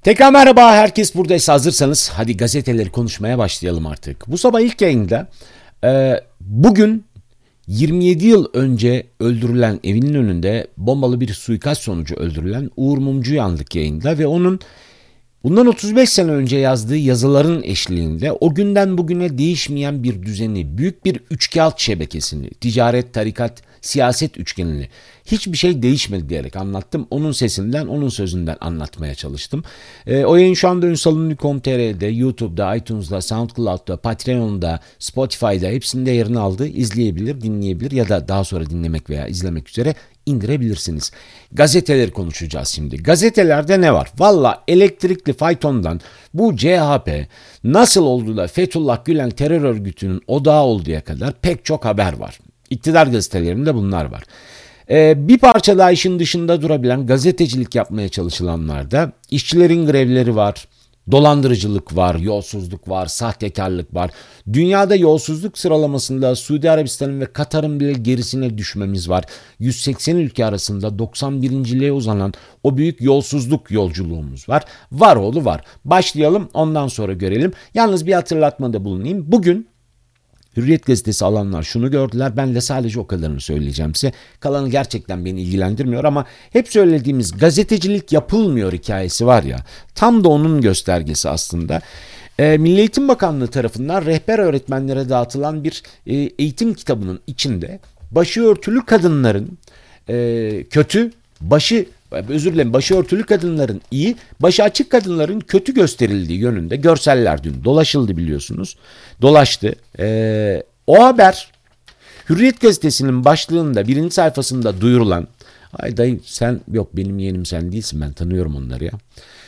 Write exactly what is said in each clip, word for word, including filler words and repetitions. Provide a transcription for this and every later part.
Tekrar merhaba, herkes buradaysa hazırsanız hadi gazeteleri konuşmaya başlayalım artık. Bu sabah ilk yayında e, bugün yirmi yedi yıl önce öldürülen, evinin önünde bombalı bir suikast sonucu öldürülen Uğur Mumcu'yu andık yayında ve onun bundan otuz beş sene önce yazdığı yazıların eşliğinde o günden bugüne değişmeyen bir düzeni, büyük bir üçkağıt şebekesini, ticaret, tarikat, siyaset üçgenini, hiçbir şey değişmedi diyerek anlattım. Onun sesinden, onun sözünden anlatmaya çalıştım. E, o yayın şu anda ünsalünlü nokta com nokta tr'de, YouTube'da, iTunes'da, SoundCloud'da, Patreon'da, Spotify'da hepsinde yerini aldı. İzleyebilir, dinleyebilir ya da daha sonra dinlemek veya izlemek üzere indirebilirsiniz. Gazeteleri konuşacağız şimdi. Gazetelerde ne var? Valla elektrikli faytondan bu C H P nasıl oldu da Fethullah Gülen terör örgütünün odağı olduğuya kadar pek çok haber var. İktidar gazetelerinde bunlar var. Ee, bir parça daha işin dışında durabilen gazetecilik yapmaya çalışılanlarda işçilerin grevleri var, dolandırıcılık var, yolsuzluk var, sahtekarlık var. Dünyada yolsuzluk sıralamasında Suudi Arabistan'ın ve Katar'ın bile gerisine düşmemiz var. yüz seksen ülke arasında doksan birinciliğe uzanan o büyük yolsuzluk yolculuğumuz var. Var oğlu var. Başlayalım, ondan sonra görelim. Yalnız bir hatırlatmada bulunayım. Bugün Hürriyet gazetesi alanlar şunu gördüler. Ben de sadece o kadarını söyleyeceğim size. Kalanı gerçekten beni ilgilendirmiyor ama hep söylediğimiz gazetecilik yapılmıyor hikayesi var ya. Tam da onun göstergesi aslında. E, Milli Eğitim Bakanlığı tarafından rehber öğretmenlere dağıtılan bir e, eğitim kitabının içinde başı örtülü kadınların e, kötü, başı özür dilerim başı örtülü kadınların iyi, başı açık kadınların kötü gösterildiği yönünde görseller dün dolaşıldı biliyorsunuz. Dolaştı. Ee, o haber Hürriyet gazetesinin başlığında birinci sayfasında duyurulan, ay dayı sen yok benim yeğenim sen değilsin ben tanıyorum onları ya.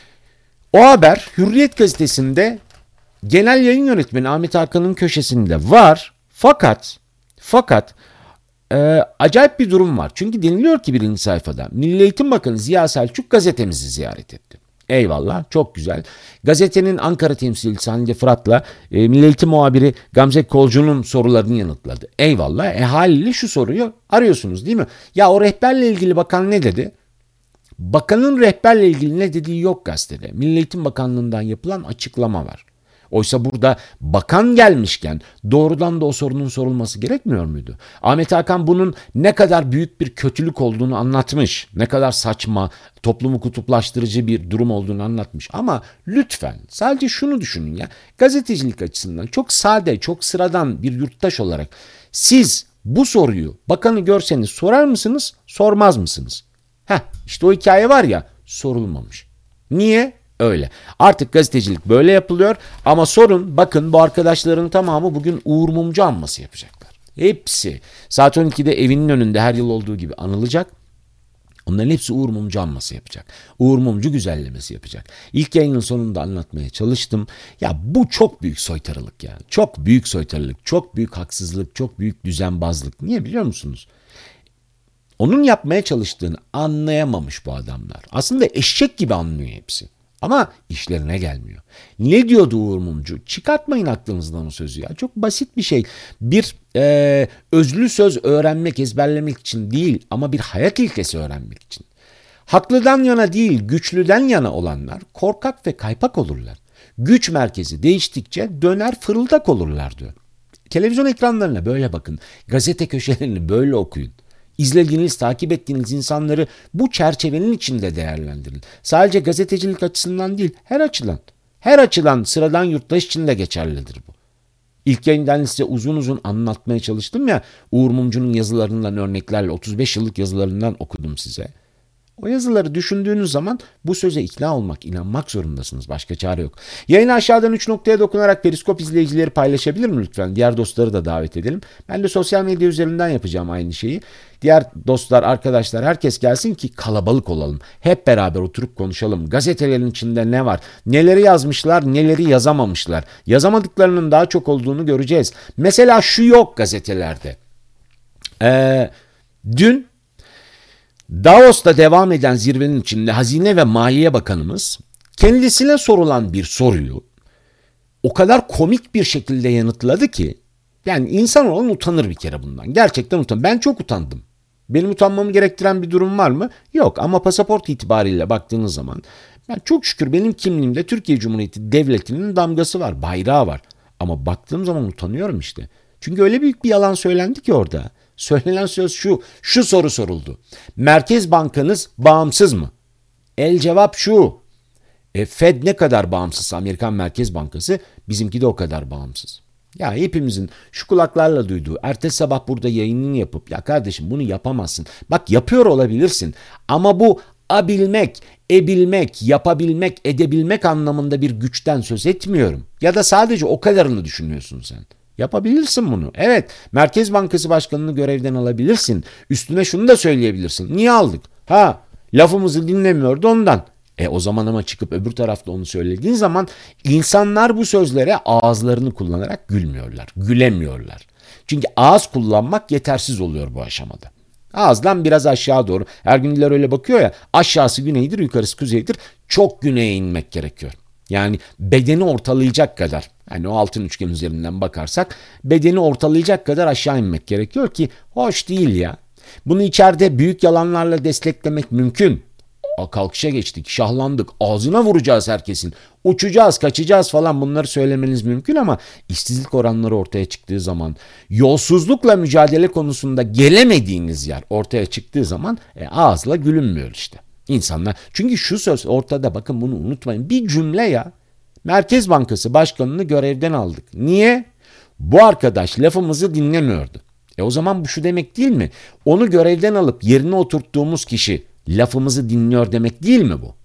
O haber Hürriyet gazetesinde genel yayın yönetmeni Ahmet Hakan'ın köşesinde var. Fakat fakat Ee, acayip bir durum var. Çünkü deniliyor ki birinci sayfada Milli Eğitim Bakanı Ziya Selçuk gazetemizi ziyaret etti. Eyvallah, çok güzel. Gazetenin Ankara temsilcisi Hande Fırat'la e, Milli Eğitim muhabiri Gamze Kolcu'nun sorularını yanıtladı. Eyvallah. E haliyle şu soruyu arıyorsunuz değil mi? Ya o rehberle ilgili bakan ne dedi? Bakanın rehberle ilgili ne dediği yok gazetede. Milli Eğitim Bakanlığı'ndan yapılan açıklama var. Oysa burada bakan gelmişken doğrudan da o sorunun sorulması gerekmiyor muydu? Ahmet Hakan bunun ne kadar büyük bir kötülük olduğunu anlatmış. Ne kadar saçma, toplumu kutuplaştırıcı bir durum olduğunu anlatmış. Ama lütfen sadece şunu düşünün ya. Gazetecilik açısından çok sade, çok sıradan bir yurttaş olarak siz bu soruyu bakanı görseniz sorar mısınız, sormaz mısınız? Heh, işte o hikaye var ya, sorulmamış. Niye? Öyle. Artık gazetecilik böyle yapılıyor ama sorun bakın bu arkadaşların tamamı bugün Uğur Mumcu anması yapacaklar. Hepsi saat on ikide evinin önünde her yıl olduğu gibi anılacak. Onların hepsi Uğur Mumcu anması yapacak. Uğur Mumcu güzellemesi yapacak. İlk yayının sonunda anlatmaya çalıştım. Ya bu çok büyük soytarılık yani. Çok büyük soytarılık, çok büyük haksızlık, çok büyük düzenbazlık. Niye biliyor musunuz? Onun yapmaya çalıştığını anlayamamış bu adamlar. Aslında eşek gibi anlıyor hepsi. Ama işlerine gelmiyor. Ne diyordu Uğur Mumcu? Çıkartmayın aklınızdan o sözü ya. Çok basit bir şey. Bir e, özlü söz öğrenmek, ezberlemek için değil ama bir hayat ilkesi öğrenmek için. Haklıdan yana değil, güçlüden yana olanlar korkak ve kaypak olurlar. Güç merkezi değiştikçe döner fırıldak olurlar diyor. Televizyon ekranlarına böyle bakın. Gazete köşelerini böyle okuyun. İzlediğiniz, takip ettiğiniz insanları bu çerçevenin içinde değerlendirin. Sadece gazetecilik açısından değil, her açıdan. Her açıdan sıradan yurttaş için de geçerlidir bu. İlk yayından size uzun uzun anlatmaya çalıştım ya, Uğur Mumcu'nun yazılarından örneklerle otuz beş yıllık yazılarından okudum size. O yazıları düşündüğünüz zaman bu söze ikna olmak, inanmak zorundasınız. Başka çare yok. Yayını aşağıdan üç noktaya dokunarak Periskop izleyicileri paylaşabilir mi lütfen? Diğer dostları da davet edelim. Ben de sosyal medya üzerinden yapacağım aynı şeyi. Diğer dostlar, arkadaşlar herkes gelsin ki kalabalık olalım. Hep beraber oturup konuşalım. Gazetelerin içinde ne var? Neleri yazmışlar, neleri yazamamışlar? Yazamadıklarının daha çok olduğunu göreceğiz. Mesela şu yok gazetelerde. Ee, dün Davos'ta devam eden zirvenin içinde Hazine ve Maliye Bakanımız kendisine sorulan bir soruyu o kadar komik bir şekilde yanıtladı ki yani insan olan utanır bir kere bundan. Gerçekten utanır. Ben çok utandım. Benim utanmamı gerektiren bir durum var mı? Yok ama pasaport itibariyle baktığınız zaman Yani çok şükür benim kimliğimde Türkiye Cumhuriyeti Devleti'nin damgası var, bayrağı var. Ama baktığım zaman utanıyorum işte. Çünkü öyle büyük bir yalan söylendi ki orada. Söylenen söz şu, şu soru soruldu. Merkez Bankanız bağımsız mı? El cevap şu. E, Fed ne kadar bağımsız, Amerikan Merkez Bankası, bizimki de o kadar bağımsız. Ya hepimizin şu kulaklarla duyduğu, ertesi sabah burada yayınını yapıp ya kardeşim bunu yapamazsın. Bak yapıyor olabilirsin ama bu abilmek, ebilmek, yapabilmek, edebilmek anlamında bir güçten söz etmiyorum. Ya da sadece o kadarını düşünüyorsun sen. Yapabilirsin bunu. Evet, Merkez Bankası Başkanı'nı görevden alabilirsin. Üstüne şunu da söyleyebilirsin. Niye aldık? Ha, lafımızı dinlemiyordu ondan. E o zaman ama çıkıp öbür tarafta onu söylediğin zaman insanlar bu sözlere ağızlarını kullanarak gülmüyorlar, gülemiyorlar. Çünkü ağız kullanmak yetersiz oluyor bu aşamada. Ağızdan biraz aşağı doğru. Ergüniler öyle bakıyor ya, aşağısı güneydir, yukarısı kuzeydir. Çok güneye inmek gerekiyor. Yani bedeni ortalayacak kadar, yani o altın üçgen üzerinden bakarsak bedeni ortalayacak kadar aşağı inmek gerekiyor ki hoş değil ya. Bunu içeride büyük yalanlarla desteklemek mümkün. Kalkışa geçtik, şahlandık, ağzına vuracağız herkesin, uçacağız, kaçacağız falan, bunları söylemeniz mümkün ama işsizlik oranları ortaya çıktığı zaman, yolsuzlukla mücadele konusunda gelemediğiniz yer ortaya çıktığı zaman e, ağızla gülünmüyor işte. İnsanlar, çünkü şu söz ortada, bakın bunu unutmayın, bir cümle ya, Merkez Bankası Başkanı'nı görevden aldık. Niye? Bu arkadaş lafımızı dinlemiyordu. E o zaman bu şu demek değil mi? Onu görevden alıp yerine oturttuğumuz kişi lafımızı dinliyor demek değil mi bu?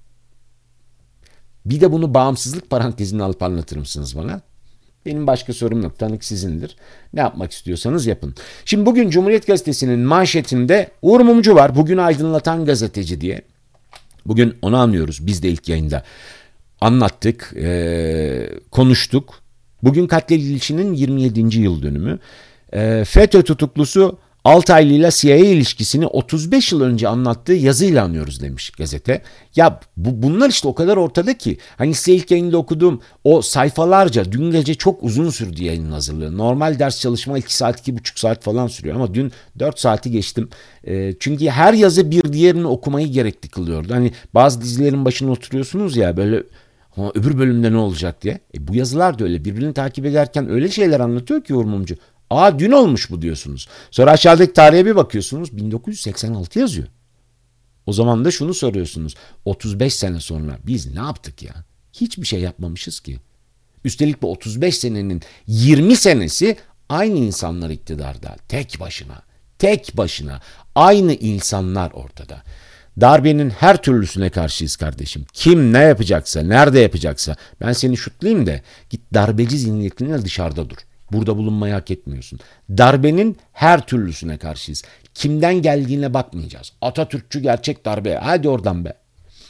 Bir de bunu bağımsızlık parantezine alıp anlatır mısınız bana? Benim başka sorum yok. Tanık sizindir. Ne yapmak istiyorsanız yapın. Şimdi bugün Cumhuriyet Gazetesi'nin manşetinde Uğur Mumcu var. Bugün aydınlatan gazeteci diye. Bugün onu anlıyoruz. Biz de ilk yayında anlattık, ee, konuştuk. Bugün katledilişinin yirmi yedinci yıl dönümü. E, FETÖ tutuklusu Altaylı ile C I A ilişkisini otuz beş yıl önce anlattığı yazıyla anlıyoruz demiş gazete. Ya bu, bunlar işte o kadar ortada ki. Hani size ilk yayında okuduğum o sayfalarca, dün gece çok uzun sürdü yayının hazırlığı. Normal ders çalışma iki saat, iki buçuk saat falan sürüyor ama dün dört saati geçtim. E, çünkü her yazı bir diğerini okumayı gerekli kılıyordu. Hani bazı dizilerin başına oturuyorsunuz ya böyle, ha, öbür bölümde ne olacak diye. E, bu yazılar da öyle, birbirini takip ederken öyle şeyler anlatıyor ki Uğur Mumcu. Aa, dün olmuş bu diyorsunuz. Sonra aşağıdaki tarihe bir bakıyorsunuz, bin dokuz yüz seksen altı yazıyor. O zaman da şunu soruyorsunuz. otuz beş sene sonra biz ne yaptık ya? Hiçbir şey yapmamışız ki. Üstelik bu otuz beş senenin yirmi senesi aynı insanlar iktidarda. Tek başına. Tek başına. Aynı insanlar ortada. Darbenin her türlüsüne karşıyız kardeşim. Kim ne yapacaksa, nerede yapacaksa, ben seni şutlayayım da git darbeci zihniyetine dışarıda dur. Burada bulunmayı hak etmiyorsun. Darbenin her türlüsüne karşıyız. Kimden geldiğine bakmayacağız. Atatürkçü gerçek darbe. Hadi oradan be.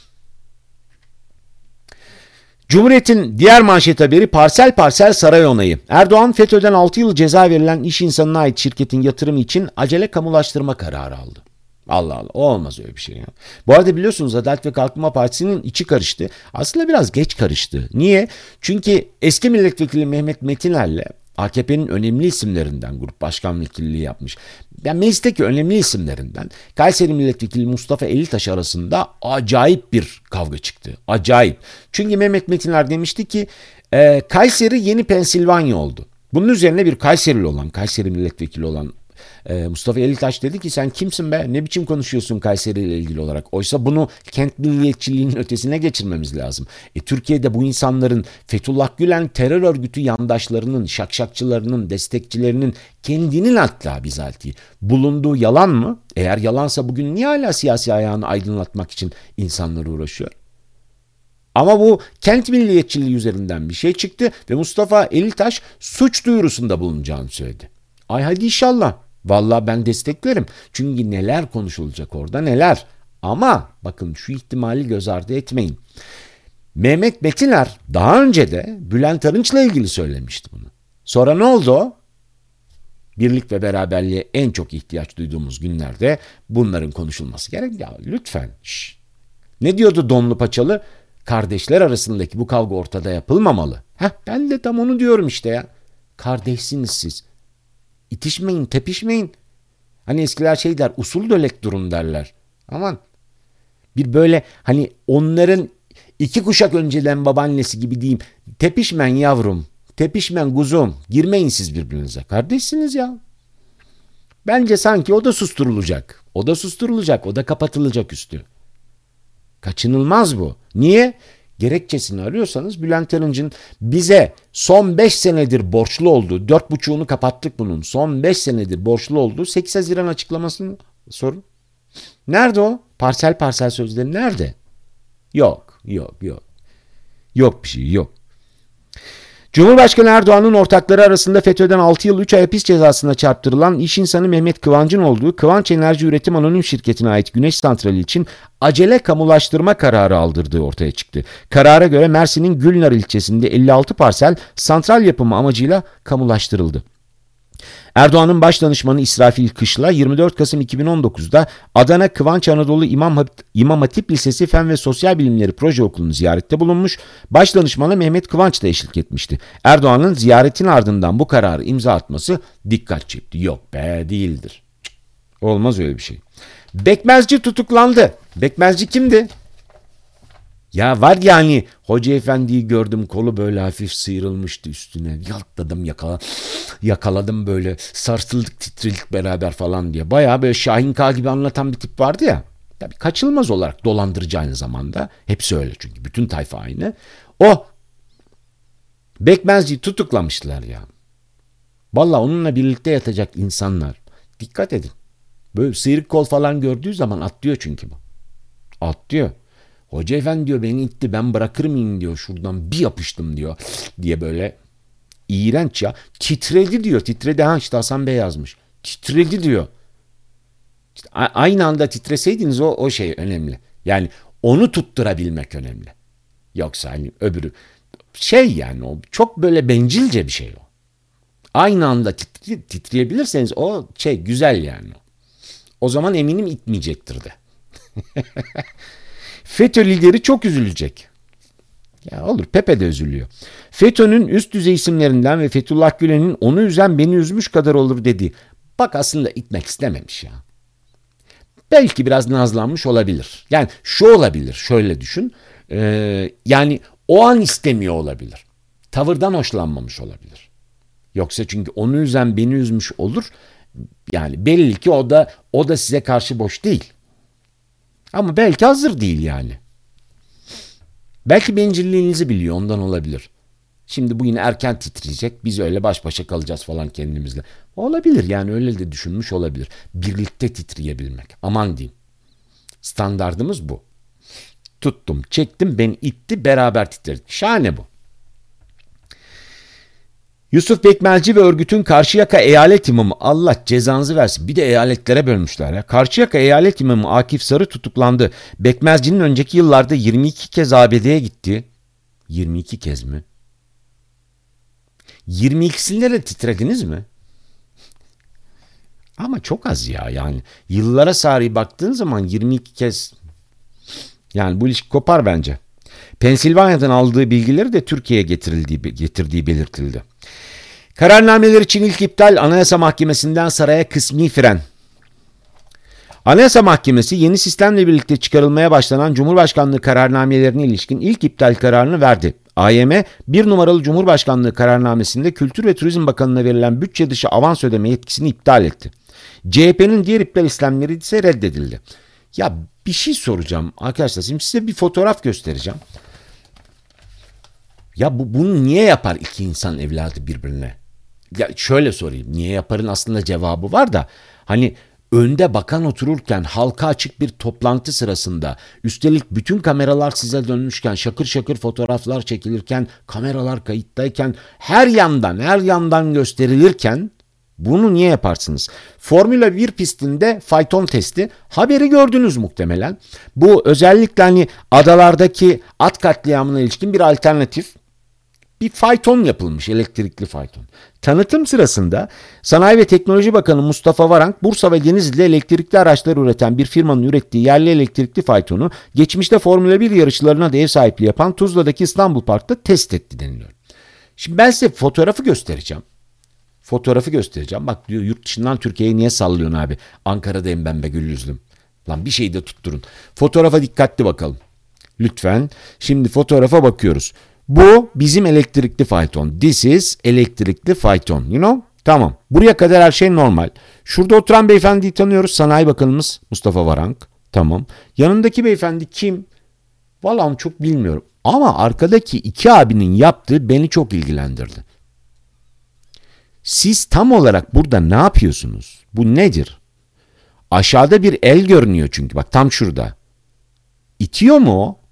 Cumhuriyet'in diğer manşet haberi parsel parsel saray onayı. Erdoğan FETÖ'den altı yıl ceza verilen iş insanına ait şirketin yatırımı için acele kamulaştırma kararı aldı. Allah Allah, o olmaz öyle bir şey ya. Bu arada biliyorsunuz Adalet ve Kalkınma Partisi'nin içi karıştı. Aslında biraz geç karıştı. Niye? Çünkü eski milletvekili Mehmet Metiner'le A K P'nin önemli isimlerinden, grup başkan vekilliği yapmış, yani meclisteki önemli isimlerinden Kayseri Milletvekili Mustafa Elitaş arasında acayip bir kavga çıktı. Acayip. Çünkü Mehmet Metiner demişti ki e, Kayseri yeni Pensilvanya oldu. Bunun üzerine bir Kayserili olan, Kayseri Milletvekili olan e, Mustafa Elitaş dedi ki sen kimsin be? Ne biçim konuşuyorsun Kayseri ile ilgili olarak? Oysa bunu kent milliyetçiliğinin ötesine geçirmemiz lazım. E, Türkiye'de bu insanların, Fethullah Gülen terör örgütü yandaşlarının, şakşakçılarının, destekçilerinin, kendinin hatta bizatihi bulunduğu yalan mı? Eğer yalansa bugün niye hala siyasi ayağını aydınlatmak için insanlar uğraşıyor? Ama bu kent milliyetçiliği üzerinden bir şey çıktı ve Mustafa Elitaş suç duyurusunda bulunacağını söyledi. Ay hadi inşallah. Vallahi ben desteklerim. Çünkü neler konuşulacak orada, neler. Ama bakın şu ihtimali göz ardı etmeyin. Mehmet Metiner daha önce de Bülent Arınç'la ilgili söylemişti bunu. Sonra ne oldu o? Birlik ve beraberliğe en çok ihtiyaç duyduğumuz günlerde bunların konuşulması gerek. Ya lütfen. Şş. Ne diyordu donlu paçalı? Kardeşler arasındaki bu kavga ortada yapılmamalı. Heh, ben de tam onu diyorum işte ya. Kardeşsiniz siz. İtişmeyin, tepişmeyin. Hani eskiler şey der, usul dölek durun derler. Aman. Bir böyle hani onların iki kuşak önceden babaannesi gibi diyeyim. Tepişmen yavrum, tepişmen kuzum. Girmeyin siz birbirinize. Kardeşsiniz ya. Bence sanki o da susturulacak. O da susturulacak, o da kapatılacak üstü. Kaçınılmaz bu. Niye? Gerekçesini arıyorsanız Bülent Arınç'ın bize son beş senedir borçlu olduğu, dört buçuğunu kapattık bunun, son beş senedir borçlu olduğu sekiz Haziran açıklamasını sorun. Nerede o? Parsel parsel sözleri nerede? Yok, yok, yok. Yok bir şey, yok. Cumhurbaşkanı Erdoğan'ın ortakları arasında FETÖ'den altı yıl üç ay hapis cezasına çarptırılan iş insanı Mehmet Kıvanç'ın olduğu Kıvanç Enerji Üretim Anonim Şirketi'ne ait güneş santrali için acele kamulaştırma kararı aldırdığı ortaya çıktı. Karara göre Mersin'in Gülnar ilçesinde elli altı parsel santral yapımı amacıyla kamulaştırıldı. Erdoğan'ın baş danışmanı İsrafil Kışla yirmi dört Kasım iki bin on dokuzda Adana Kıvanç Anadolu İmam, Hat- İmam Hatip Lisesi Fen ve Sosyal Bilimleri Proje Okulu'nu ziyarette bulunmuş, baş danışmanı Mehmet Kıvanç da eşlik etmişti. Erdoğan'ın ziyaretin ardından bu kararı imza atması dikkat çekti. Yok be, değildir. Olmaz öyle bir şey. Bekmezci tutuklandı. Bekmezci kimdi? Ya var yani Hoca Efendi'yi gördüm, kolu böyle hafif sıyrılmıştı üstüne. Yalkladım, yakala, yakaladım böyle, sarsıldık titredik beraber falan diye. Bayağı böyle Şahin K gibi anlatan bir tip vardı ya. Tabii kaçılmaz olarak dolandırıcı aynı zamanda. Hepsi öyle çünkü bütün tayfa aynı. O Bekmezci'yi tutuklamışlar ya. Vallahi onunla birlikte yatacak insanlar. Dikkat edin. Böyle sıyrık kol falan gördüğü zaman atlıyor çünkü bu. Atlıyor. Hoca Efendi diyor beni itti, ben bırakır mıyım diyor, şuradan bir yapıştım diyor diye böyle iğrenç ya. Titredi diyor, titredi, ha işte Hasan Bey yazmış. Titredi diyor. İşte aynı anda titreseydiniz o, o şey önemli. Yani onu tutturabilmek önemli. Yoksa hani öbürü şey, yani o çok böyle bencilce bir şey o. Aynı anda titre, titreyebilirseniz o şey güzel yani. O zaman eminim itmeyecektir de. FETÖ lideri çok üzülecek. Ya olur, Pepe de üzülüyor. FETÖ'nün üst düzey isimlerinden ve Fethullah Gülen'in onu üzen beni üzmüş kadar olur dediği. Bak aslında itmek istememiş ya. Belki biraz nazlanmış olabilir. Yani şu olabilir, şöyle düşün. Ee, yani o an istemiyor olabilir. Tavırdan hoşlanmamış olabilir. Yoksa çünkü onu üzen beni üzmüş olur. Yani belli ki o da o da size karşı boş değil. Ama belki hazır değil yani. Belki bencilliğinizi biliyor, ondan olabilir. Şimdi bu yine erken titreyecek, biz öyle baş başa kalacağız falan kendimizle. Olabilir yani, öyle de düşünmüş olabilir. Birlikte titreyebilmek. Aman diyeyim. Standardımız bu. Tuttum, çektim, beni itti, beraber titredik. Şahane bu. Yusuf Bekmezci ve örgütün Karşıyaka Eyalet İmamı, Allah cezanızı versin, bir de eyaletlere bölmüşler ya. Karşıyaka Eyalet İmamı Akif Sarı tutuklandı. Bekmezci'nin önceki yıllarda yirmi iki kez A B D'ye gitti. yirmi iki kez mi? yirmi ikisinde de titrediniz mi? Ama çok az ya yani. Yıllara sari baktığın zaman yirmi iki kez, yani bu ilişki kopar bence. Pensilvanya'dan aldığı bilgileri de Türkiye'ye getirildiği, getirdiği belirtildi. Kararnameler için ilk iptal, Anayasa Mahkemesi'nden saraya kısmi fren. Anayasa Mahkemesi yeni sistemle birlikte çıkarılmaya başlanan Cumhurbaşkanlığı kararnamelerine ilişkin ilk iptal kararını verdi. A Y M, bir numaralı Cumhurbaşkanlığı kararnamesinde Kültür ve Turizm Bakanı'na verilen bütçe dışı avans ödeme yetkisini iptal etti. C H P'nin diğer iptal işlemleri ise reddedildi. Ya bir şey soracağım arkadaşlar, şimdi size bir fotoğraf göstereceğim. Ya bu, bunu niye yapar iki insan evladı birbirine? Ya şöyle sorayım, niye yaparın aslında cevabı var da, hani önde bakan otururken, halka açık bir toplantı sırasında, üstelik bütün kameralar size dönmüşken, şakır şakır fotoğraflar çekilirken, kameralar kayıttayken, her yandan her yandan gösterilirken bunu niye yaparsınız? Formula bir pistinde fayton testi, haberi gördünüz muhtemelen. Bu özellikle hani adalardaki at katliamına ilişkin bir alternatif. Bir fayton yapılmış, elektrikli fayton. Tanıtım sırasında Sanayi ve Teknoloji Bakanı Mustafa Varank, Bursa ve Denizli'de elektrikli araçlar üreten bir firmanın ürettiği yerli elektrikli faytonu geçmişte Formula bir yarışlarına da ev sahipliği yapan Tuzla'daki İstanbul Park'ta test etti deniliyor. Şimdi ben size fotoğrafı göstereceğim. Fotoğrafı göstereceğim. Bak diyor, yurt dışından Türkiye'ye niye sallıyorsun abi? Ankara'dayım ben be gül yüzlüm. Lan bir şeyi de tutturun. Fotoğrafa dikkatli bakalım. Lütfen. Şimdi fotoğrafa bakıyoruz. Bu bizim elektrikli fayton. This is elektrikli fayton. You know? Tamam. Buraya kadar her şey normal. Şurada oturan beyefendiyi tanıyoruz. Sanayi Bakanımız Mustafa Varank. Tamam. Yanındaki beyefendi kim? Vallahi çok bilmiyorum. Ama arkadaki iki abinin yaptığı beni çok ilgilendirdi. Siz tam olarak burada ne yapıyorsunuz? Bu nedir? Aşağıda bir el görünüyor çünkü. Bak tam şurada. İtiyor mu o?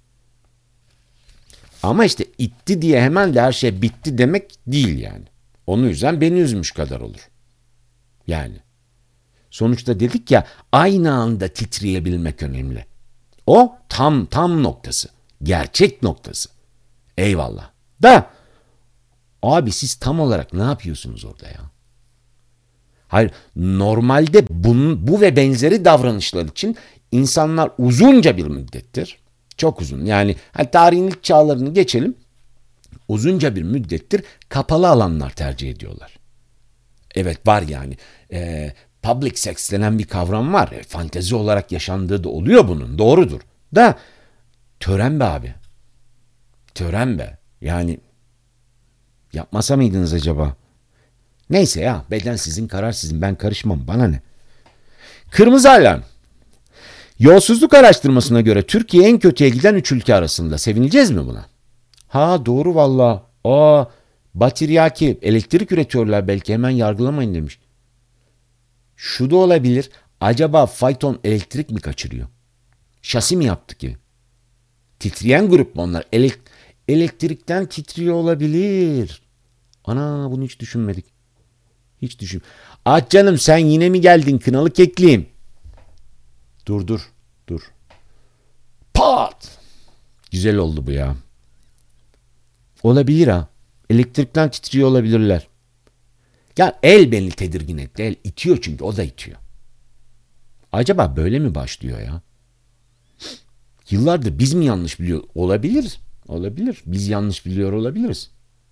Ama işte itti diye hemen de her şey bitti demek değil yani. Onu yüzden beni üzmüş kadar olur. Yani. Sonuçta dedik ya aynı anda titreyebilmek önemli. O tam tam noktası. Gerçek noktası. Eyvallah. Da abi siz tam olarak ne yapıyorsunuz orada ya? Hayır, normalde bunun, bu ve benzeri davranışlar için insanlar uzunca bir müddettir, çok uzun yani hani tarihin ilk çağlarını geçelim, uzunca bir müddettir kapalı alanlar tercih ediyorlar. Evet var yani e, public sex denen bir kavram var. E, fantezi olarak yaşandığı da oluyor bunun, doğrudur. Da tören be abi. Tören be. Yani yapmasa mıydınız acaba? Neyse ya, beden sizin, karar sizin, ben karışmam, bana ne? Kırmızı alarm. Yolsuzluk araştırmasına göre Türkiye en kötüye giden üç ülke arasında. Sevineceğiz mi buna? Ha doğru valla. Aa, Batiryaki elektrik üretiyorlar, belki hemen yargılamayın demiş. Şu da olabilir. Acaba fayton elektrik mi kaçırıyor? Şasi mi yaptı ki? Titreyen grup mu onlar? Elek elektrikten titriyor olabilir. Ana, bunu hiç düşünmedik. Hiç düşün. Ah canım, sen yine mi geldin kınalı kekliğim? Dur dur dur. Pat! Güzel oldu bu ya. Olabilir ha. Elektrikten titriyor olabilirler. Ya el beni tedirgin etti. El itiyor çünkü, o da itiyor. Acaba böyle mi başlıyor ya? Yıllardır biz mi yanlış biliyor olabilir? Olabilir. Biz yanlış biliyor olabiliriz.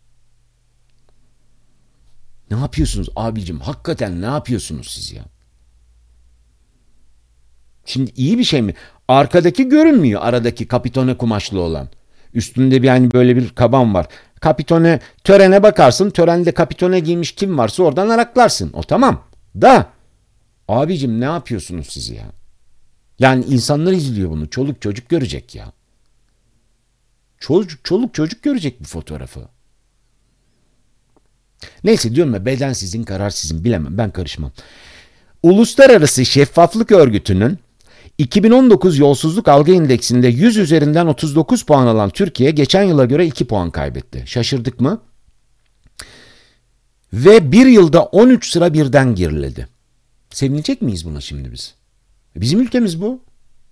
Ne yapıyorsunuz abicim? Hakikaten ne yapıyorsunuz siz ya? Şimdi iyi bir şey mi? Arkadaki görünmüyor, aradaki kapitone kumaşlı olan. Üstünde bir hani böyle bir kaban var. Kapitone, törene bakarsın. Törende kapitone giymiş kim varsa oradan araklarsın. O tamam. Da abicim ne yapıyorsunuz siz ya? Yani insanlar izliyor bunu. Çoluk çocuk görecek ya. Çoluk, çoluk çocuk görecek bu fotoğrafı. Neyse diyorum ya, beden sizin, karar sizin, bilemem, ben karışmam. Uluslararası Şeffaflık Örgütü'nün iki bin on dokuz Yolsuzluk Algı İndeksinde yüz üzerinden otuz dokuz puan alan Türkiye geçen yıla göre iki puan kaybetti. Şaşırdık mı? Ve bir yılda on üç sıra birden geriledi. Sevinecek miyiz buna şimdi biz? Bizim ülkemiz bu.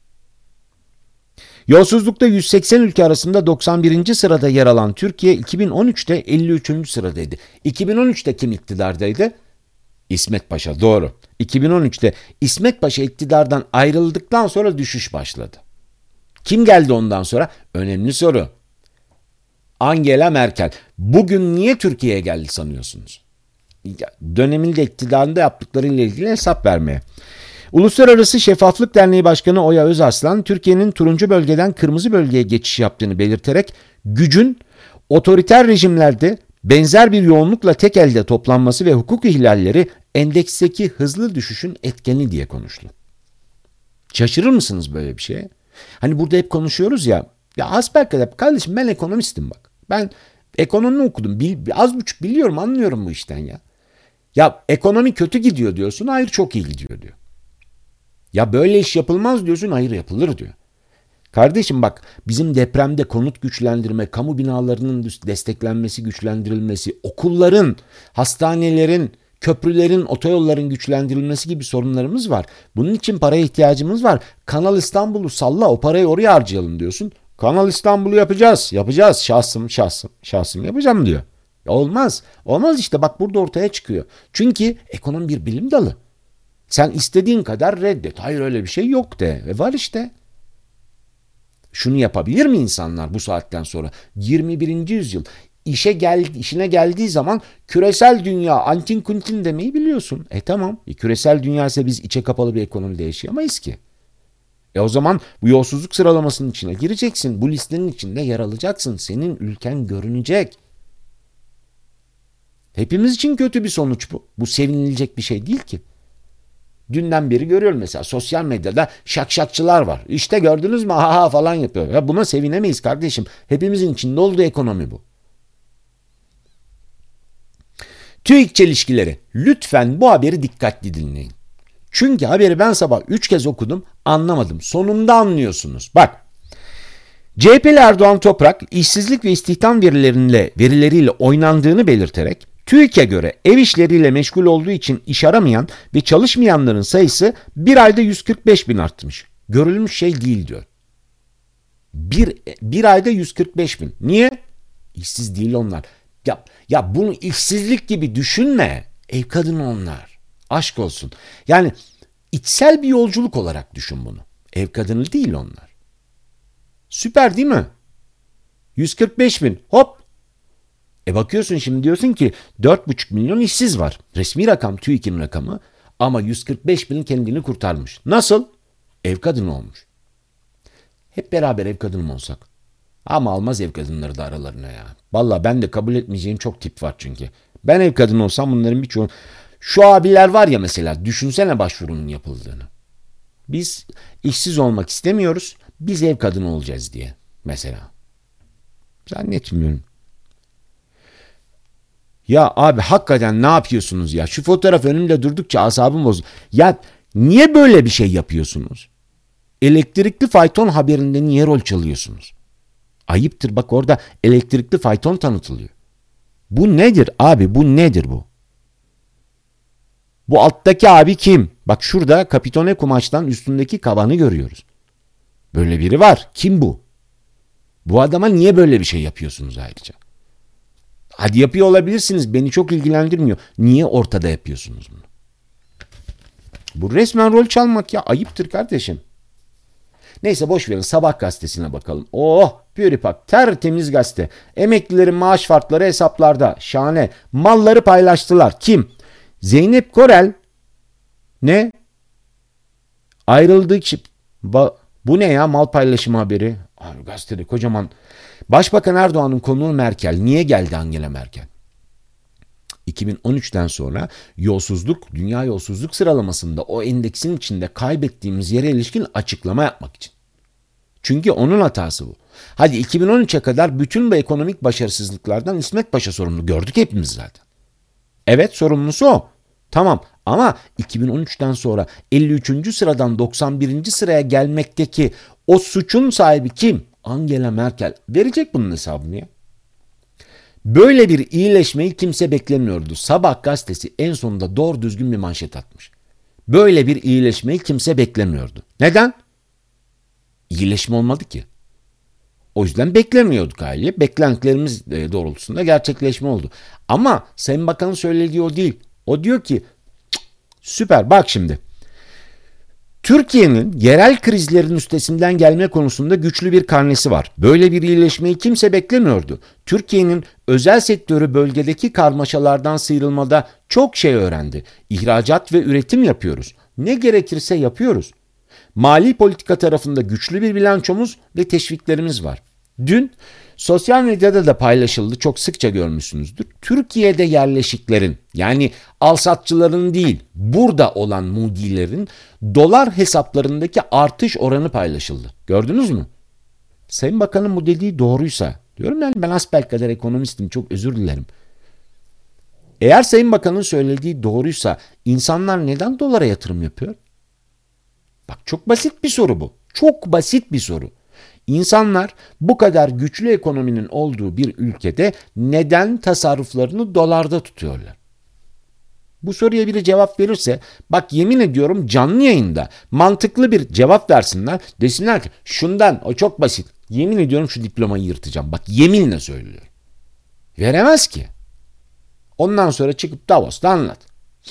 Yolsuzlukta yüz seksen ülke arasında doksan birinci sırada yer alan Türkiye iki bin on üçte elli üçüncü sıradaydı. iki bin on üçte kim iktidardaydı? İsmet Paşa, doğru. iki bin on üçte İsmet Paşa iktidardan ayrıldıktan sonra düşüş başladı. Kim geldi ondan sonra? Önemli soru. Angela Merkel. Bugün niye Türkiye'ye geldi sanıyorsunuz? Döneminde iktidarında yaptıklarıyla ilgili hesap vermeye. Uluslararası Şeffaflık Derneği Başkanı Oya Özarslan, Türkiye'nin turuncu bölgeden kırmızı bölgeye geçiş yaptığını belirterek gücün otoriter rejimlerde benzer bir yoğunlukla tek elde toplanması ve hukuk ihlalleri endeksteki hızlı düşüşün etkeni diye konuştu. Şaşırır mısınız böyle bir şeye? Hani burada hep konuşuyoruz ya, ya hasbelkader kardeşim, ben ekonomistim bak. Ben ekonomi okudum, bil, az buçuk biliyorum, anlıyorum bu işten ya. Ya ekonomi kötü gidiyor diyorsun, hayır çok iyi gidiyor diyor. Ya böyle iş yapılmaz diyorsun, hayır yapılır diyor. Kardeşim bak, bizim depremde konut güçlendirme, kamu binalarının desteklenmesi, güçlendirilmesi, okulların, hastanelerin, köprülerin, otoyolların güçlendirilmesi gibi sorunlarımız var. Bunun için paraya ihtiyacımız var. Kanal İstanbul'u salla, o parayı oraya harcayalım diyorsun. Kanal İstanbul'u yapacağız, yapacağız. Şahsım, şahsım, şahsım yapacağım diyor. Olmaz, olmaz işte, bak burada ortaya çıkıyor. Çünkü ekonomi bir bilim dalı. Sen istediğin kadar reddet. Hayır öyle bir şey yok de. E var işte. Şunu yapabilir mi insanlar bu saatten sonra? yirmi birinci yüzyıl işe geldi, işine geldiği zaman küresel dünya antin kuntin demeyi biliyorsun. E tamam. E, küresel dünya ise biz içe kapalı bir ekonomide yaşayamayız ki. E o zaman bu yolsuzluk sıralamasının içine gireceksin. Bu listenin içinde yer alacaksın. Senin ülken görünecek. Hepimiz için kötü bir sonuç bu. Bu sevinilecek bir şey değil ki. Dünden beri görüyorum mesela sosyal medyada şakşakçılar var. İşte gördünüz mü ha ha falan yapıyor. Ya buna sevinemeyiz kardeşim. Hepimizin içinde olduğu ekonomi bu. TÜİK çelişkileri. Lütfen bu haberi dikkatli dinleyin. Çünkü haberi ben sabah üç kez okudum, anlamadım. Sonunda anlıyorsunuz. Bak. C H P'li Erdoğan Toprak işsizlik ve istihdam verileriyle, verileriyle oynandığını belirterek TÜİK'e göre ev işleriyle meşgul olduğu için iş aramayan ve çalışmayanların sayısı bir ayda yüz kırk beş bin artmış. Görülmüş şey değil diyor. Bir, bir ayda yüz kırk beş bin. Niye? İşsiz değil onlar. Ya, ya bunu işsizlik gibi düşünme. Ev kadını onlar. Aşk olsun. Yani içsel bir yolculuk olarak düşün bunu. Ev kadını değil onlar. Süper değil mi? yüz kırk beş bin. Hop. E bakıyorsun şimdi diyorsun ki dört buçuk milyon işsiz var. Resmi rakam TÜİK'in rakamı ama yüz kırk beş bin kendini kurtarmış. Nasıl? Ev kadını olmuş. Hep beraber ev kadını mı olsak? Ama almaz ev kadınları da aralarına ya. Vallahi ben de kabul etmeyeceğim çok tip var çünkü. Ben ev kadını olsam bunların birçoğu... Şu abiler var ya mesela düşünsene başvurunun yapıldığını. Biz işsiz olmak istemiyoruz. Biz ev kadını olacağız diye mesela. Zannetmiyorum. Ya abi hakikaten ne yapıyorsunuz ya? Şu fotoğraf önümde durdukça asabım bozuldu. Ya niye böyle bir şey yapıyorsunuz? Elektrikli fayton haberinde niye rol çalıyorsunuz? Ayıptır bak orada elektrikli fayton tanıtılıyor. Bu nedir abi bu nedir bu? Bu alttaki abi kim? Bak şurada kapitone kumaştan üstündeki kabanı görüyoruz. Böyle biri var. Kim bu? Bu adama niye böyle bir şey yapıyorsunuz ayrıca? Hadi yapıyor olabilirsiniz. Beni çok ilgilendirmiyor. Niye ortada yapıyorsunuz bunu? Bu resmen rol çalmak ya. Ayıptır kardeşim. Neyse boş verin. Sabah gazetesine bakalım. Oh püripak tertemiz gazete. Emeklilerin maaş farkları hesaplarda. Şahane. Malları paylaştılar. Kim? Zeynep Korel. Ne? Ayrıldık. Ba- Bu ne ya mal paylaşımı haberi? Abi, gazetede kocaman. Başbakan Erdoğan'ın konuğu Merkel. Niye geldi Angela Merkel? iki bin on üçten sonra yolsuzluk, dünya yolsuzluk sıralamasında o endeksin içinde kaybettiğimiz yere ilişkin açıklama yapmak için. Çünkü onun hatası bu. Hadi iki bin on üçe kadar bütün bu ekonomik başarısızlıklardan İsmet Paşa sorumlu gördük hepimiz zaten. Evet sorumlusu o. Tamam ama iki bin on üçten sonra elli üçüncü sıradan doksan birinci sıraya gelmekteki o suçun sahibi kim? Angela Merkel. Verecek bunun hesabını ya. Böyle bir iyileşmeyi kimse beklemiyordu. Sabah gazetesi en sonunda doğru düzgün bir manşet atmış. Böyle bir iyileşmeyi kimse beklemiyordu. Neden? İyileşme olmadı ki. O yüzden beklemiyorduk haliyle. Beklentilerimiz doğrultusunda gerçekleşme oldu. Ama Sayın Bakan'ın söylediği o değil. O diyor ki süper bak şimdi. Türkiye'nin yerel krizlerin üstesinden gelme konusunda güçlü bir karnesi var. Böyle bir iyileşmeyi kimse beklemiyordu. Türkiye'nin özel sektörü bölgedeki karmaşalardan sıyrılmada çok şey öğrendi. İhracat ve üretim yapıyoruz. Ne gerekirse yapıyoruz. Mali politika tarafında güçlü bir bilançomuz ve teşviklerimiz var. Dün sosyal medyada da paylaşıldı, çok sıkça görmüşsünüzdür. Türkiye'de yerleşiklerin yani alsatçıların değil burada olan mudilerin dolar hesaplarındaki artış oranı paylaşıldı. Gördünüz mü? Sayın Bakan'ın bu dediği doğruysa diyorum yani ben hasbelkader ekonomistim çok özür dilerim. Eğer Sayın Bakan'ın söylediği doğruysa insanlar neden dolara yatırım yapıyor? Bak çok basit bir soru bu. Çok basit bir soru. İnsanlar bu kadar güçlü ekonominin olduğu bir ülkede neden tasarruflarını dolarda tutuyorlar? Bu soruya biri cevap verirse bak yemin ediyorum canlı yayında mantıklı bir cevap versinler. Desinler ki şundan o çok basit. Yemin ediyorum şu diplomayı yırtacağım. Bak yeminle söylüyorum. Veremez ki. Ondan sonra çıkıp Davos'ta anlat.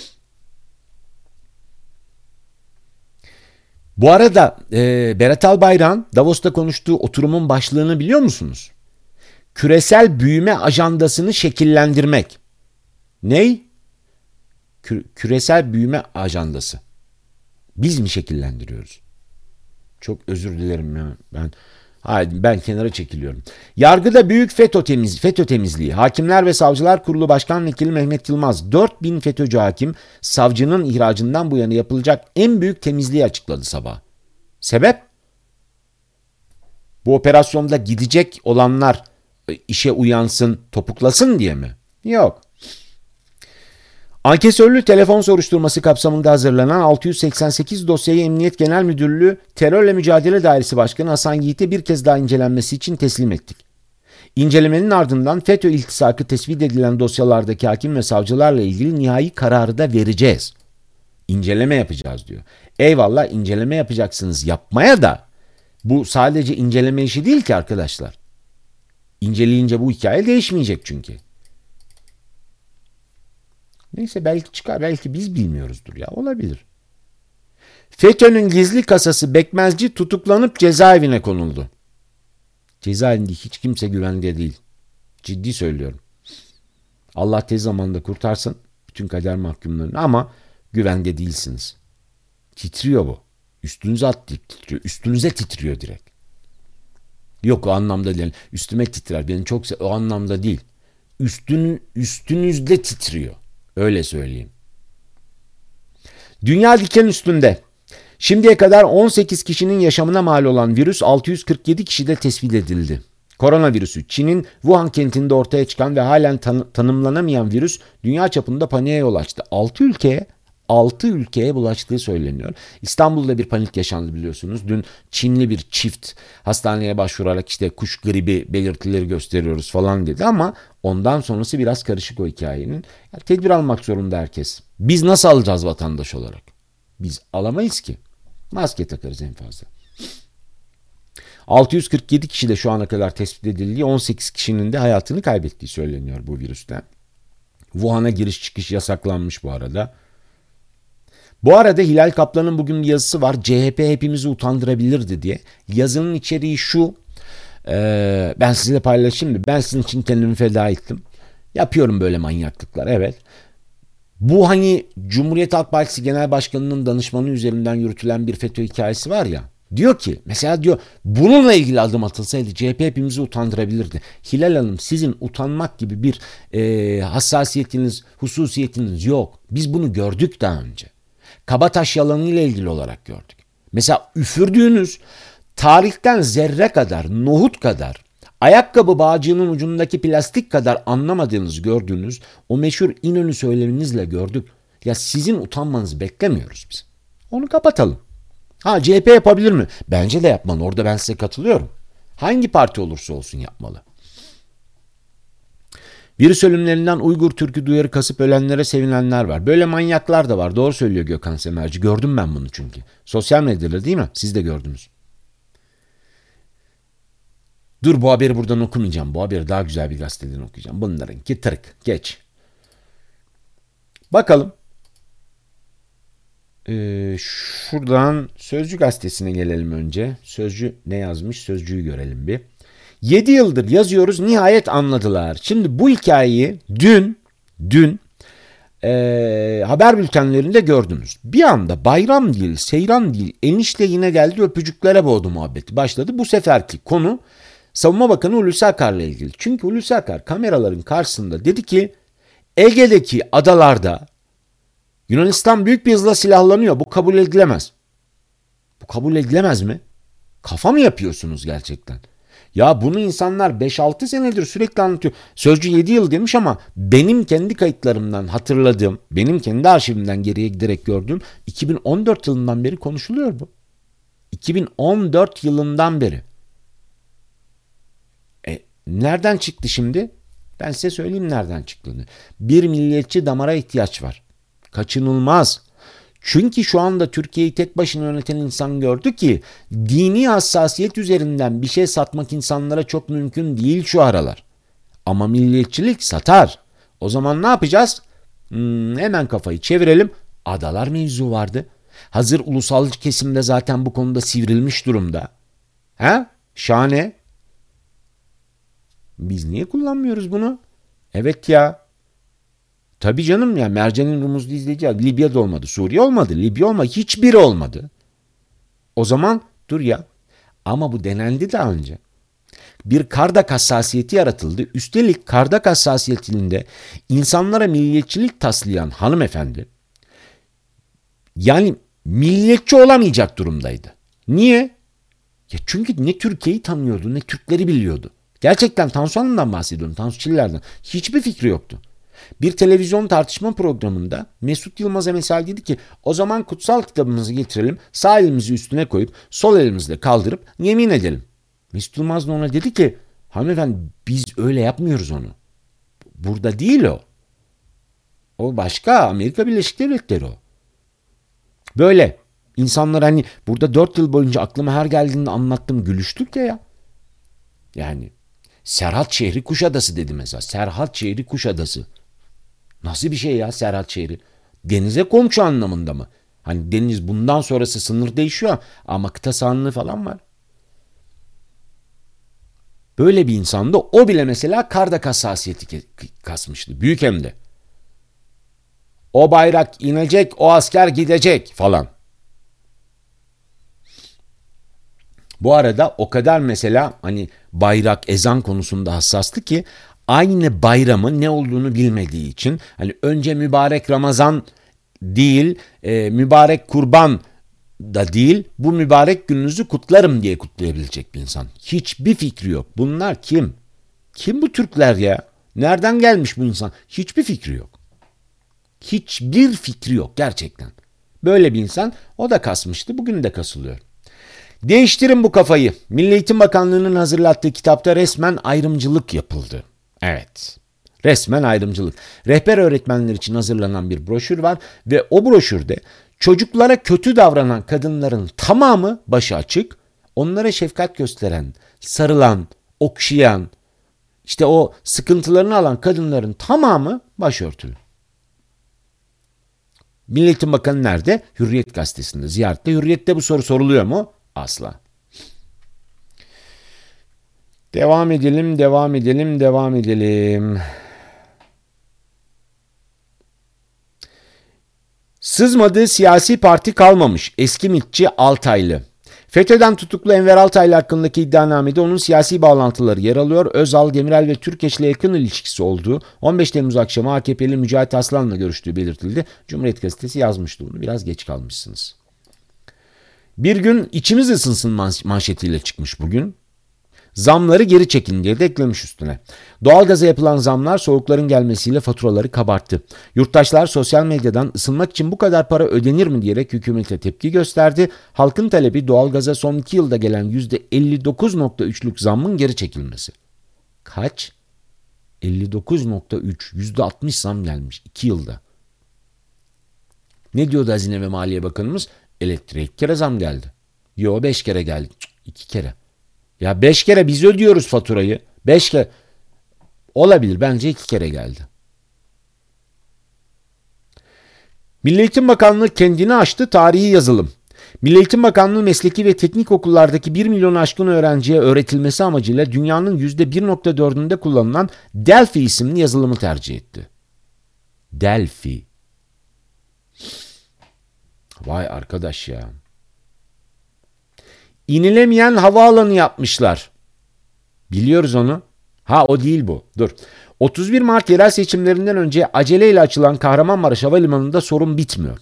Bu arada e, Berat Albayrak'ın Davos'ta konuştuğu oturumun başlığını biliyor musunuz? Küresel büyüme ajandasını şekillendirmek. Ney? Kü- küresel büyüme ajandası. Biz mi şekillendiriyoruz? Çok özür dilerim ya. Ben hayır, ben kenara çekiliyorum. Yargıda büyük FETÖ, temiz, FETÖ temizliği. Hakimler ve Savcılar Kurulu Başkan Vekili Mehmet Yılmaz dört bin FETÖ'cü hakim savcının ihracından bu yana yapılacak en büyük temizliği açıkladı sabah. Sebep? Bu operasyonda gidecek olanlar işe uyansın, topuklasın diye mi? Yok. Ankesörlü telefon soruşturması kapsamında hazırlanan altı yüz seksen sekiz dosyayı Emniyet Genel Müdürlüğü Terörle Mücadele Dairesi Başkanı Hasan Yiğit'e bir kez daha incelenmesi için teslim ettik. İncelemenin ardından FETÖ iltisakı tespit edilen dosyalardaki hakim ve savcılarla ilgili nihai kararı da vereceğiz. İnceleme yapacağız diyor. Eyvallah, inceleme yapacaksınız, yapmaya da bu sadece inceleme işi değil ki arkadaşlar. İnceleyince bu hikaye değişmeyecek çünkü. Neyse, belki çıkar, belki biz bilmiyoruzdur ya, olabilir. FETÖ'nün gizli kasası Bekmezci tutuklanıp cezaevine konuldu. Cezaevinde hiç kimse güvende değil. Ciddi söylüyorum. Allah tez zamanda kurtarsın bütün kader mahkumlarını, ama güvende değilsiniz. Titriyor bu. Üstünüze atlayıp titriyor. Üstünüze titriyor direkt. Yok, o anlamda değil. Üstüme titrer. Benim çok o anlamda değil. Üstün, üstünüzde titriyor. Öyle söyleyeyim. Dünya diken üstünde. Şimdiye kadar on sekiz kişinin yaşamına mal olan virüs altı yüz kırk yedi kişide tespit edildi. Koronavirüsü Çin'in Wuhan kentinde ortaya çıkan ve halen tan- tanımlanamayan virüs dünya çapında paniğe yol açtı. altı ülkeye altı ülkeye bulaştığı söyleniyor. İstanbul'da bir panik yaşandı biliyorsunuz. Dün Çinli bir çift hastaneye başvurarak işte kuş gribi belirtileri gösteriyoruz falan dedi, ama ondan sonrası biraz karışık o hikayenin. Yani tedbir almak zorunda herkes. Biz nasıl alacağız vatandaş olarak? Biz alamayız ki. Maske takarız en fazla. altı yüz kırk yedi kişi de şu ana kadar tespit edildiği, on sekiz kişinin de hayatını kaybettiği söyleniyor bu virüsten. Wuhan'a giriş çıkış yasaklanmış bu arada. Bu arada Hilal Kaplan'ın bugün bir yazısı var. C H P hepimizi utandırabilirdi diye. Yazının içeriği şu. Ee, ben sizinle paylaşayım mı? Ben sizin için kendimi feda ettim. Yapıyorum böyle manyaklıklar, evet. Bu hani Cumhuriyet Halk Partisi Genel Başkanı'nın danışmanı üzerinden yürütülen bir FETÖ hikayesi var ya. Diyor ki mesela, diyor, bununla ilgili adım atılsaydı C H P hepimizi utandırabilirdi. Hilal Hanım, sizin utanmak gibi bir e, hassasiyetiniz, hususiyetiniz yok. Biz bunu gördük daha önce. Kabataş yalanıyla ilgili olarak gördük. Mesela üfürdüğünüz tarihten zerre kadar, nohut kadar, ayakkabı bağcığının ucundaki plastik kadar anlamadığınız, gördüğünüz o meşhur İnönü söyleminizle gördük. Ya sizin utanmanızı beklemiyoruz biz. Onu kapatalım. Ha, C H P yapabilir mi? Bence de yapmalı. Orada ben size katılıyorum. Hangi parti olursa olsun yapmalı. Virüs ölümlerinden Uygur Türk'ü duyarı kasıp ölenlere sevinenler var. Böyle manyaklar da var. Doğru söylüyor Gökhan Semerci. Gördüm ben bunu çünkü. Sosyal medyada, değil mi? Siz de gördünüz. Dur, bu haberi buradan okumayacağım. Bu haberi daha güzel bir gazeteden okuyacağım. Bunlarınki tırık. Geç. Bakalım. Ee, şuradan Sözcü gazetesine gelelim önce. Sözcü ne yazmış? Sözcüyü görelim bir. yedi yıldır yazıyoruz, nihayet anladılar. Şimdi bu hikayeyi dün dün e, haber bültenlerinde gördünüz. Bir anda bayram değil, seyran değil, enişte yine geldi öpücüklere boğdu muhabbeti başladı. Bu seferki konu Savunma Bakanı Hulusi Akar'la ilgili. Çünkü Hulusi Akar kameraların karşısında dedi ki Ege'deki adalarda Yunanistan büyük bir hızla silahlanıyor. Bu kabul edilemez. Bu kabul edilemez mi? Kafa mı yapıyorsunuz gerçekten? Ya bunu insanlar beş altı senedir sürekli anlatıyor. Sözcü yedi yıl demiş, ama benim kendi kayıtlarımdan hatırladığım, benim kendi arşivimden geriye giderek gördüğüm iki bin on dört yılından beri konuşuluyor bu. iki bin on dört yılından beri. E, nereden çıktı şimdi? Ben size söyleyeyim nereden çıktığını. Bir milliyetçi damara ihtiyaç var. Kaçınılmaz. Çünkü şu anda Türkiye'yi tek başına yöneten insan gördü ki dini hassasiyet üzerinden bir şey satmak insanlara çok mümkün değil şu aralar. Ama milliyetçilik satar. O zaman ne yapacağız? Hmm, hemen kafayı çevirelim. Adalar mevzu vardı. Hazır ulusal kesimde zaten bu konuda sivrilmiş durumda. Ha? Şahane. Biz niye kullanmıyoruz bunu? Evet ya. Tabii canım ya, Mercan'ın rumuzlu izleyici Libya'da olmadı, Suriye olmadı, Libya olmadı, hiçbiri olmadı. O zaman Dur ya. Ama bu denendi daha önce. Bir kardak hassasiyeti yaratıldı. Üstelik kardak hassasiyetinde insanlara milliyetçilik taslayan hanımefendi yani milliyetçi olamayacak durumdaydı. Niye? Ya çünkü ne Türkiye'yi tanıyordu ne Türkleri biliyordu. Gerçekten Tansu Hanım'dan bahsediyorum. Tansu Çiller'den. Hiçbir fikri yoktu. Bir televizyon tartışma programında Mesut Yılmaz'a mesela dedi ki o zaman kutsal kitabımızı getirelim, sağ elimizi üstüne koyup sol elimizle kaldırıp yemin edelim. Mesut Yılmaz da ona dedi ki hanımefendi biz öyle yapmıyoruz onu. Burada değil o. O başka, Amerika Birleşik Devletleri o. Böyle insanlar hani burada dört yıl boyunca aklıma her geldiğinde anlattım gülüştük ya ya. Yani Serhat şehri Kuşadası dedi mesela. Serhat şehri Kuşadası. Nasıl bir şey ya Serhat şehri? Denize komşu anlamında mı? Hani deniz bundan sonrası sınır değişiyor ama kıta sahanlığı falan var. Böyle bir insandı. O bile mesela kardak hassasiyeti kasmıştı. Büyük hem de. O bayrak inecek, o asker gidecek falan. Bu arada o kadar mesela hani bayrak, ezan konusunda hassastı ki aynı bayramın ne olduğunu bilmediği için hani önce mübarek Ramazan değil, e, mübarek kurban da değil, bu mübarek gününüzü kutlarım diye kutlayabilecek bir insan. Hiçbir fikri yok. Bunlar kim? Kim bu Türkler ya? Nereden gelmiş bu insan? Hiçbir fikri yok. Hiçbir fikri yok gerçekten. Böyle bir insan o da kasmıştı. Bugün de kasılıyor. Değiştirin bu kafayı. Milli Eğitim Bakanlığı'nın hazırlattığı kitapta resmen ayrımcılık yapıldı. Evet. Resmen ayrımcılık. Rehber öğretmenler için hazırlanan bir broşür var ve o broşürde çocuklara kötü davranan kadınların tamamı başı açık, onlara şefkat gösteren, sarılan, okşayan, işte o sıkıntılarını alan kadınların tamamı başörtülü. Milli Eğitim Bakanı nerede? Hürriyet gazetesinde ziyarette. Hürriyet'te bu soru soruluyor mu? Asla. Devam edelim, devam edelim, devam edelim. Sızmadığı siyasi parti kalmamış. Eski MİTçi Altaylı. FETÖ'den tutuklu Enver Altaylı hakkındaki iddianamede onun siyasi bağlantıları yer alıyor. Özal, Demirel ve Türkeş'le yakın ilişkisi olduğu on beş Temmuz akşamı A K P'li Mücahit Aslan'la görüştüğü belirtildi. Cumhuriyet Gazetesi yazmıştı bunu. Biraz geç kalmışsınız. Bir gün içimiz ısınsın manşetiyle çıkmış bugün. Zamları geri çekin diye de eklemiş üstüne. Doğalgaza yapılan zamlar soğukların gelmesiyle faturaları kabarttı. Yurttaşlar sosyal medyadan ısınmak için bu kadar para ödenir mi diyerek hükümete tepki gösterdi. Halkın talebi doğalgaza son iki yılda gelen yüzde elli dokuz nokta üçlük zammın geri çekilmesi. Kaç? elli dokuz nokta üç, yüzde altmış zam gelmiş iki yılda. Ne diyordu Hazine ve Maliye Bakanımız? Elektriğe iki kere zam geldi. Yo beş kere geldi. iki kere. Ya beş kere biz ödüyoruz faturayı. Beş kere. Olabilir. Bence iki kere geldi. Milli Eğitim Bakanlığı kendini aştı tarihi yazılım. Milli Eğitim Bakanlığı mesleki ve teknik okullardaki bir milyon aşkın öğrenciye öğretilmesi amacıyla dünyanın yüzde bir nokta dördünde kullanılan Delphi isimli yazılımı tercih etti. Delphi. Vay arkadaş ya. İnilemeyen havaalanı yapmışlar. Biliyoruz onu. Ha o değil bu. Dur. otuz bir Mart yerel seçimlerinden önce aceleyle açılan Kahramanmaraş Havalimanı'nda sorun bitmiyor.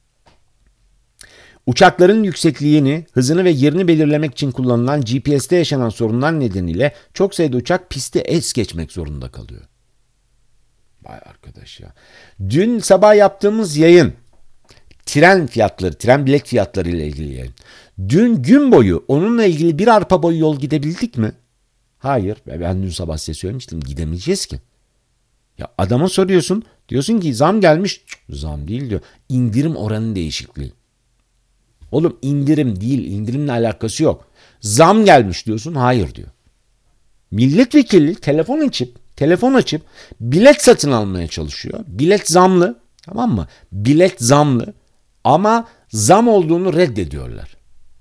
Uçakların yüksekliğini, hızını ve yerini belirlemek için kullanılan G P S'te yaşanan sorunlar nedeniyle çok sayıda uçak pisti es geçmek zorunda kalıyor. Vay arkadaş ya. Dün sabah yaptığımız yayın tren fiyatları, tren bilet fiyatları ile ilgili yayın. Dün gün boyu onunla ilgili bir arpa boyu yol gidebildik mi? Hayır. Ben dün sabah size söylemiştim. Gidemeyeceğiz ki. Ya adama soruyorsun. Diyorsun ki zam gelmiş. Zam değil diyor. İndirim oranı değişikliği. Oğlum indirim değil. İndirimle alakası yok. Zam gelmiş diyorsun. Hayır diyor. Milletvekili telefon açıp telefon açıp bilet satın almaya çalışıyor. Bilet zamlı. Tamam mı? Bilet zamlı. Ama zam olduğunu reddediyorlar.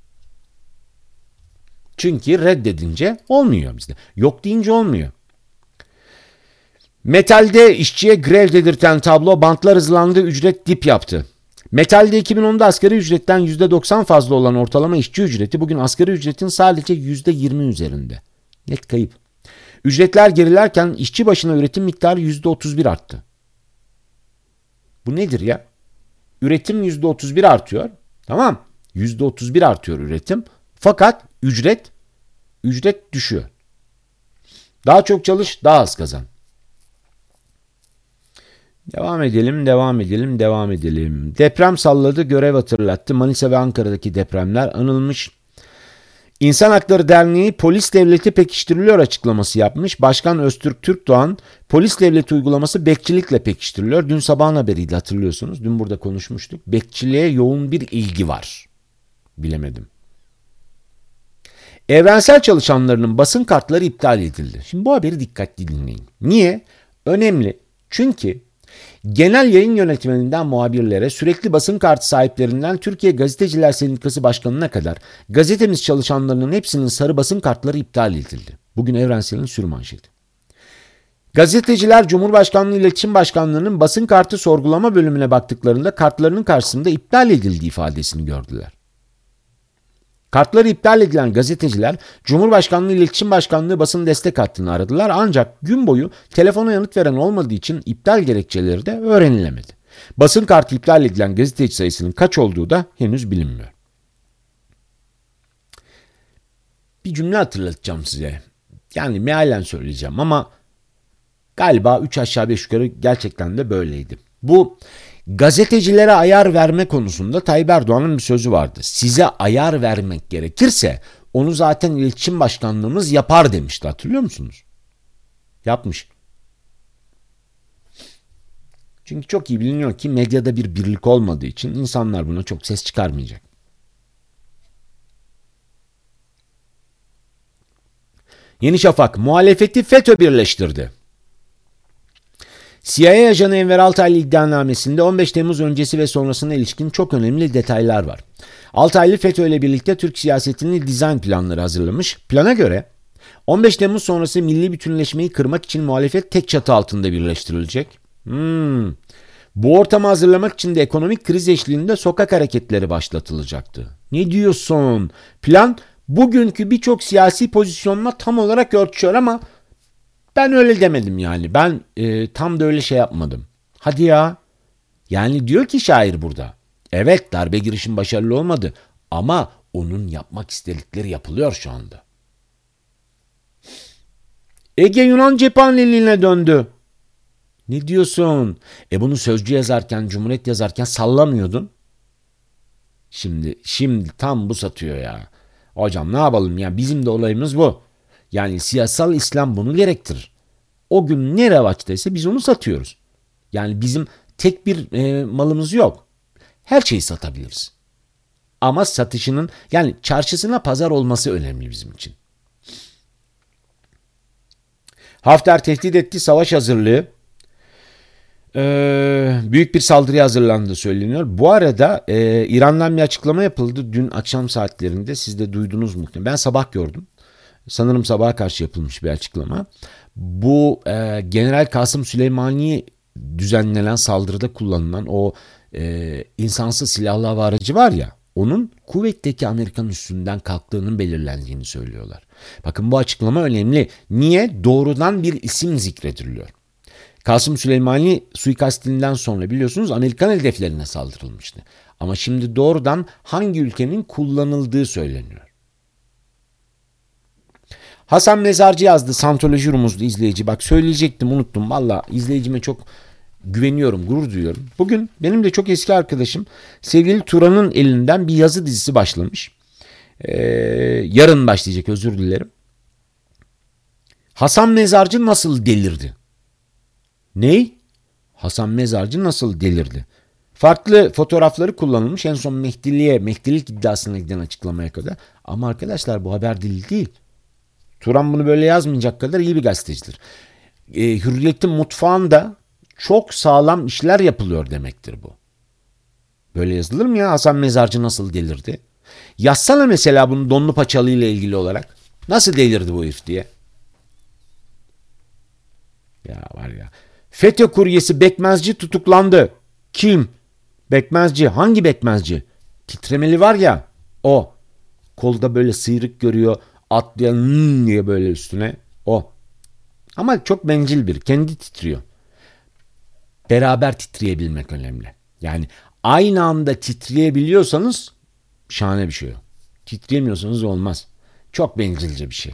Çünkü reddedince olmuyor bizde. Yok deyince olmuyor. Metalde işçiye grev dedirten tablo bantlar hızlandı, ücret dip yaptı. Metalde iki bin onda asgari ücretten yüzde doksan fazla olan ortalama işçi ücreti bugün asgari ücretin sadece yüzde yirmi üzerinde. Net kayıp. Ücretler gerilerken işçi başına üretim miktarı yüzde otuz bir arttı. Bu nedir ya? Üretim yüzde otuz bir artıyor. Tamam. yüzde otuz bir artıyor üretim. Fakat ücret ücret düşüyor. Daha çok çalış, daha az kazan. Devam edelim, devam edelim, devam edelim. Deprem salladı, görev hatırlattı. Manisa ve Ankara'daki depremler anılmış. İnsan Hakları Derneği polis devleti pekiştiriliyor açıklaması yapmış. Başkan Öztürk Türkdoğan polis devleti uygulaması bekçilikle pekiştiriliyor. Dün sabahın haberiydi, hatırlıyorsunuz. Dün burada konuşmuştuk. Bekçiliğe yoğun bir ilgi var. Bilemedim. Evrensel çalışanlarının basın kartları iptal edildi. Şimdi bu haberi dikkatli dinleyin. Niye? Önemli. Çünkü genel yayın yönetmeninden muhabirlere, sürekli basın kartı sahiplerinden Türkiye Gazeteciler Sendikası Başkanı'na kadar gazetemiz çalışanlarının hepsinin sarı basın kartları iptal edildi. Bugün Evrensel'in sürmanşeti. Gazeteciler Cumhurbaşkanlığı İletişim Başkanlığı'nın basın kartı sorgulama bölümüne baktıklarında kartlarının karşısında iptal edildi ifadesini gördüler. Kartları iptal edilen gazeteciler Cumhurbaşkanlığı İletişim Başkanlığı basın destek hattını aradılar, ancak gün boyu telefona yanıt veren olmadığı için iptal gerekçeleri de öğrenilemedi. Basın kartı iptal edilen gazeteci sayısının kaç olduğu da henüz bilinmiyor. Bir cümle hatırlatacağım size. Yani mealen söyleyeceğim ama galiba üç aşağı beş yukarı gerçekten de böyleydi. Bu gazetecilere ayar verme konusunda Tayyip Erdoğan'ın bir sözü vardı. Size ayar vermek gerekirse onu zaten iletişim başkanlığımız yapar demişti, hatırlıyor musunuz? Yapmış. Çünkü çok iyi biliniyor ki medyada bir birlik olmadığı için insanlar buna çok ses çıkarmayacak. Yeni Şafak, muhalefeti FETÖ birleştirdi. C I A ajanı Enver Altaylı iddianamesinde on beş Temmuz öncesi ve sonrasına ilişkin çok önemli detaylar var. Altaylı FETÖ ile birlikte Türk siyasetinin dizayn planları hazırlamış. Plana göre on beş Temmuz sonrası milli bütünleşmeyi kırmak için muhalefet tek çatı altında birleştirilecek. Hmm. Bu ortamı hazırlamak için de ekonomik kriz eşliğinde sokak hareketleri başlatılacaktı. Ne diyorsun? Plan bugünkü birçok siyasi pozisyonla tam olarak örtüşüyor ama ben öyle demedim yani. Ben e, tam da öyle şey yapmadım. Hadi ya. Yani diyor ki şair burada. Evet, darbe girişim başarılı olmadı ama onun yapmak istedikleri yapılıyor şu anda. Ege Yunan cephaneliğine döndü. Ne diyorsun? E bunu Sözcü yazarken, Cumhuriyet yazarken sallamıyordun. Şimdi şimdi tam bu satıyor ya. Hocam ne yapalım ya, bizim de olayımız bu. Yani siyasal İslam bunu gerektirir. O gün ne revaçtaysa biz onu satıyoruz. Yani bizim tek bir e, malımız yok. Her şeyi satabiliriz. Ama satışının, yani çarşısına pazar olması önemli bizim için. Hafter tehdit etti, savaş hazırlığı. Ee, büyük bir saldırıya hazırlandığı söyleniyor. Bu arada e, İran'dan bir açıklama yapıldı dün akşam saatlerinde. Siz de duydunuz muhtemelen. Ben sabah gördüm. Sanırım sabaha karşı yapılmış bir açıklama. Bu e, General Kasım Süleymani'ye düzenlenen saldırıda kullanılan o e, insansız silahlı hava aracı var ya, onun kuvvetteki Amerikan üssünden kalktığının belirlendiğini söylüyorlar. Bakın bu açıklama önemli. Niye? Doğrudan bir isim zikrediliyor. Kasım Süleymani suikastinden sonra biliyorsunuz Amerikan hedeflerine saldırılmıştı. Ama şimdi doğrudan hangi ülkenin kullanıldığı söyleniyor. Hasan Mezarcı yazdı. Santoloji Rumuzlu izleyici. Bak söyleyecektim, unuttum. Valla izleyicime çok güveniyorum, gurur duyuyorum. Bugün benim de çok eski arkadaşım sevgili Turan'ın elinden bir yazı dizisi başlamış. Ee, yarın başlayacak, özür dilerim. Hasan Mezarcı nasıl delirdi? Ney? Hasan Mezarcı nasıl delirdi? Farklı fotoğrafları kullanılmış. En son Mehdiliğe, Mehdilik iddiasına giden açıklamaya kadar. Ama arkadaşlar bu haber dili değil. Turan bunu böyle yazmayacak kadar iyi bir gazetecidir. E, Hürriyet'in mutfağında çok sağlam işler yapılıyor demektir bu. Böyle yazılır mı ya? Hasan Mezarcı nasıl delirdi? Yazsana mesela bunu Donlu Paçalı ile ilgili olarak. Nasıl delirdi bu herif diye. Ya var ya. FETÖ kuryesi Bekmezci tutuklandı. Kim? Bekmezci. Hangi bekmezci? Titremeli var ya, o. Kolda böyle sıyrık görüyor. Atlayan hmm diye böyle üstüne. O. Ama çok bencil biri. Kendi titriyor. Beraber titreyebilmek önemli. Yani aynı anda titreyebiliyorsanız şahane bir şey o. Titreyemiyorsanız olmaz. Çok bencilce bir şey.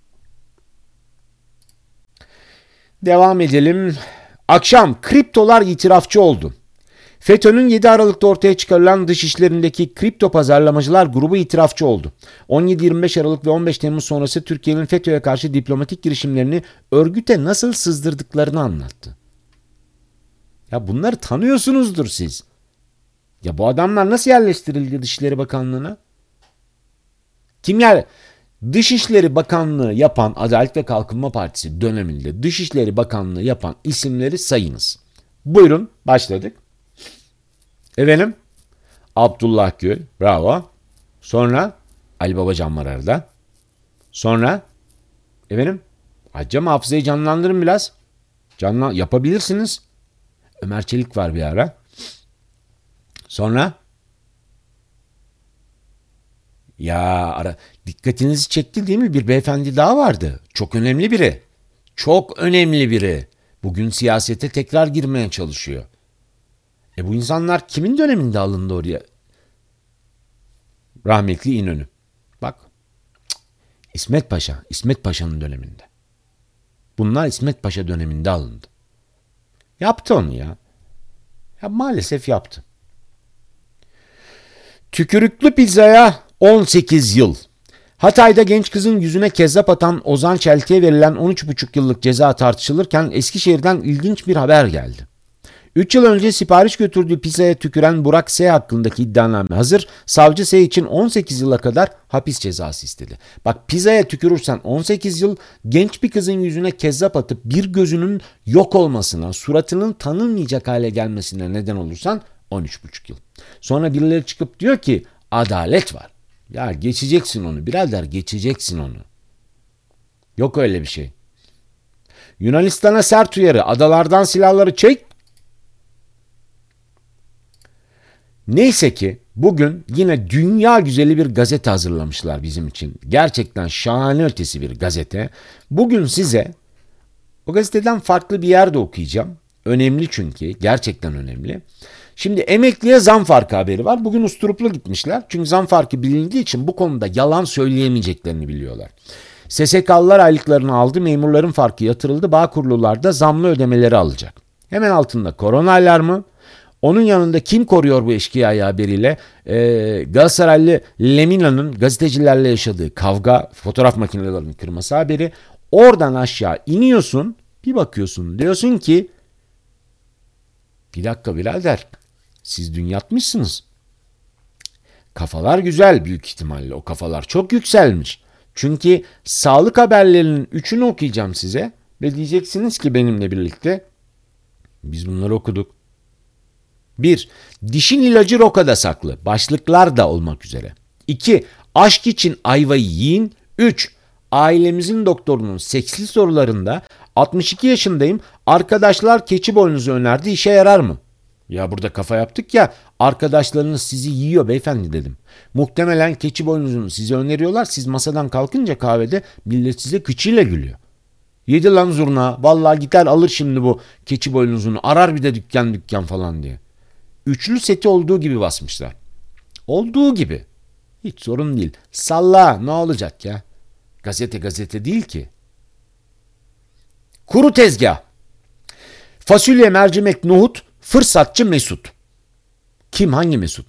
Devam edelim. Akşam kriptolar itirafçı oldu. FETÖ'nün yedi Aralık'ta ortaya çıkarılan dış işlerindeki kripto pazarlamacılar grubu itirafçı oldu. on yedi yirmi beş Aralık ve on beş Temmuz sonrası Türkiye'nin FETÖ'ye karşı diplomatik girişimlerini örgüte nasıl sızdırdıklarını anlattı. Ya bunları tanıyorsunuzdur siz. Ya bu adamlar nasıl yerleştirildi Dışişleri Bakanlığı'na? Kim yer? Dışişleri Bakanlığı yapan Adalet ve Kalkınma Partisi döneminde Dışişleri Bakanlığı yapan isimleri sayınız. Buyurun, başladık. Efendim? Abdullah Gül, bravo. Sonra Ali Babacan var arada. Sonra efendim? Hacım hafızayı canlandırın biraz. Canlan yapabilirsiniz. Ömer Çelik var bir ara. Sonra ya ara dikkatinizi çekti değil mi? Bir beyefendi daha vardı. Çok önemli biri. Çok önemli biri. Bugün siyasete tekrar girmeye çalışıyor. E bu insanlar kimin döneminde alındı oraya? Rahmetli İnönü. Bak. İsmet Paşa. İsmet Paşa'nın döneminde. Bunlar İsmet Paşa döneminde alındı. Yaptı onu ya. Ya maalesef yaptı. Tükürüklü pizzaya on sekiz yıl. Hatay'da genç kızın yüzüne kezzap atan Ozan Çeltik'e verilen on üç buçuk yıllık ceza tartışılırken Eskişehir'den ilginç bir haber geldi. üç yıl önce sipariş götürdüğü pizzaya tüküren Burak S. hakkındaki iddianame hazır. Savcı S. için on sekiz yıla kadar hapis cezası istedi. Bak, pizzaya tükürürsen on sekiz yıl, genç bir kızın yüzüne kezzap atıp bir gözünün yok olmasına, suratının tanınmayacak hale gelmesine neden olursan on üç buçuk yıl. Sonra birileri çıkıp diyor ki adalet var. Ya geçeceksin onu birader, geçeceksin onu. Yok öyle bir şey. Yunanistan'a sert uyarı. Adalardan silahları çek. Neyse ki bugün yine dünya güzeli bir gazete hazırlamışlar bizim için. Gerçekten şahane ötesi bir gazete. Bugün size o gazeteden farklı bir yerde okuyacağım. Önemli çünkü. Gerçekten önemli. Şimdi emekliye zam farkı haberi var. Bugün usturuplu gitmişler. Çünkü zam farkı bilindiği için bu konuda yalan söyleyemeyeceklerini biliyorlar. S S K'lılar aylıklarını aldı. Memurların farkı yatırıldı. Bağkurlular da zamlı ödemeleri alacak. Hemen altında korona alarmı. Onun yanında kim koruyor bu eşkıyayı haberiyle? Ee, Galatasaraylı Lemina'nın gazetecilerle yaşadığı kavga, fotoğraf makinelerinin kırması haberi. Oradan aşağı iniyorsun, bir bakıyorsun, diyorsun ki bir dakika birader, siz dün yatmışsınız. Kafalar güzel büyük ihtimalle, o kafalar çok yükselmiş. Çünkü sağlık haberlerinin üçünü okuyacağım size ve diyeceksiniz ki benimle birlikte biz bunları okuduk. bir. Dişin ilacı rokada saklı. Başlıklar da olmak üzere. iki. Aşk için ayvayı yiyin. üç. Ailemizin doktorunun seksli sorularında altmış iki yaşındayım. Arkadaşlar keçi boynuzu önerdi. İşe yarar mı? Ya burada kafa yaptık ya. Arkadaşlarınız sizi yiyor beyefendi dedim. Muhtemelen keçi boynuzunu size öneriyorlar. Siz masadan kalkınca kahvede millet size kıçıyla gülüyor. Yedi lan zurna. Vallahi gider alır şimdi bu keçi boynuzunu. Arar bir de dükkan dükkan falan diye. Üçlü seti olduğu gibi basmışlar. Olduğu gibi. Hiç sorun değil. Salla, ne olacak ya? Gazete gazete değil ki. Kuru tezgah. Fasulye, mercimek, nohut, fırsatçı Mesut. Kim, hangi Mesut?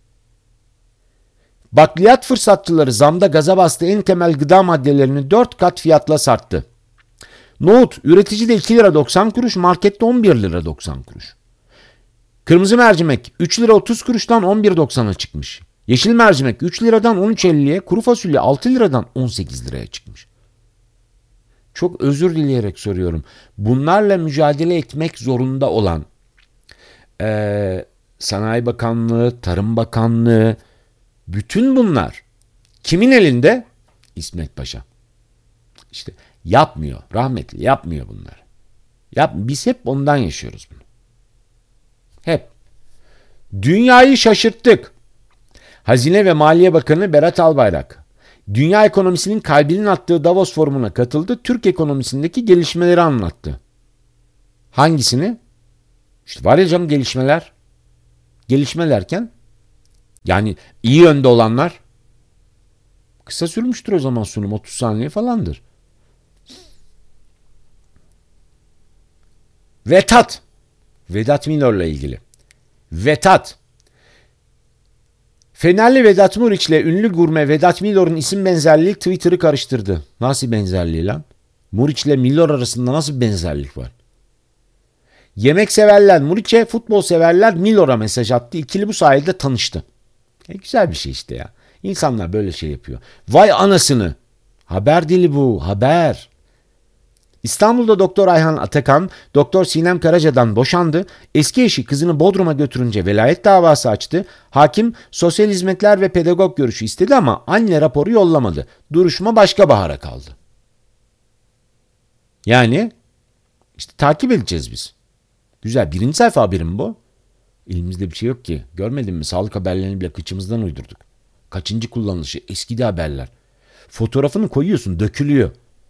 Bakliyat fırsatçıları zamda gaza bastı, en temel gıda maddelerini dört kat fiyatla sattı. Nohut üreticide iki lira doksan kuruş, markette on bir lira doksan kuruş. Kırmızı mercimek üç lira otuz kuruştan on bir doksana çıkmış. Yeşil mercimek üç liradan on üç elliye, kuru fasulye altı liradan on sekiz liraya çıkmış. Çok özür dileyerek soruyorum. Bunlarla mücadele etmek zorunda olan ee, Sanayi Bakanlığı, Tarım Bakanlığı, bütün bunlar kimin elinde? İsmet Paşa. İşte yapmıyor, rahmetli yapmıyor bunları. Yap, biz hep ondan yaşıyoruz bunu. Hep. Dünyayı şaşırttık. Hazine ve Maliye Bakanı Berat Albayrak, dünya ekonomisinin kalbinin attığı Davos Forumu'na katıldı. Türk ekonomisindeki gelişmeleri anlattı. Hangisini? İşte var ya canım gelişmeler. Gelişme derken yani iyi yönde olanlar. Kısa sürmüştür o zaman sunum. otuz saniye falandır. Vetat. Vedat Milor'la ilgili. Vetat. Fenerli Vedat Muriç ile ünlü gurme Vedat Milor'un isim benzerliği Twitter'ı karıştırdı. Nasıl benzerliği lan? Muriç ile Milor arasında nasıl bir benzerlik var? Yemek severler Muriç'e, futbol severler Milor'a mesaj attı. İkili bu sayede tanıştı. E, güzel bir şey işte ya. İnsanlar böyle şey yapıyor. Vay anasını. Haber dili bu. Haber. İstanbul'da Doktor Ayhan Atakan, Doktor Sinem Karaca'dan boşandı. Eski eşi kızını Bodrum'a götürünce velayet davası açtı. Hakim sosyal hizmetler ve pedagog görüşü istedi ama anne raporu yollamadı. Duruşma başka bahara kaldı. Yani işte takip edeceğiz biz. Güzel. Birinci sayfa haberim bu. Elimizde bir şey yok ki. Görmedin mi? Sağlık haberlerini bile kıçımızdan uydurduk. Kaçıncı kullanılışı? Eskidi haberler. Fotoğrafını koyuyorsun, dökülüyor.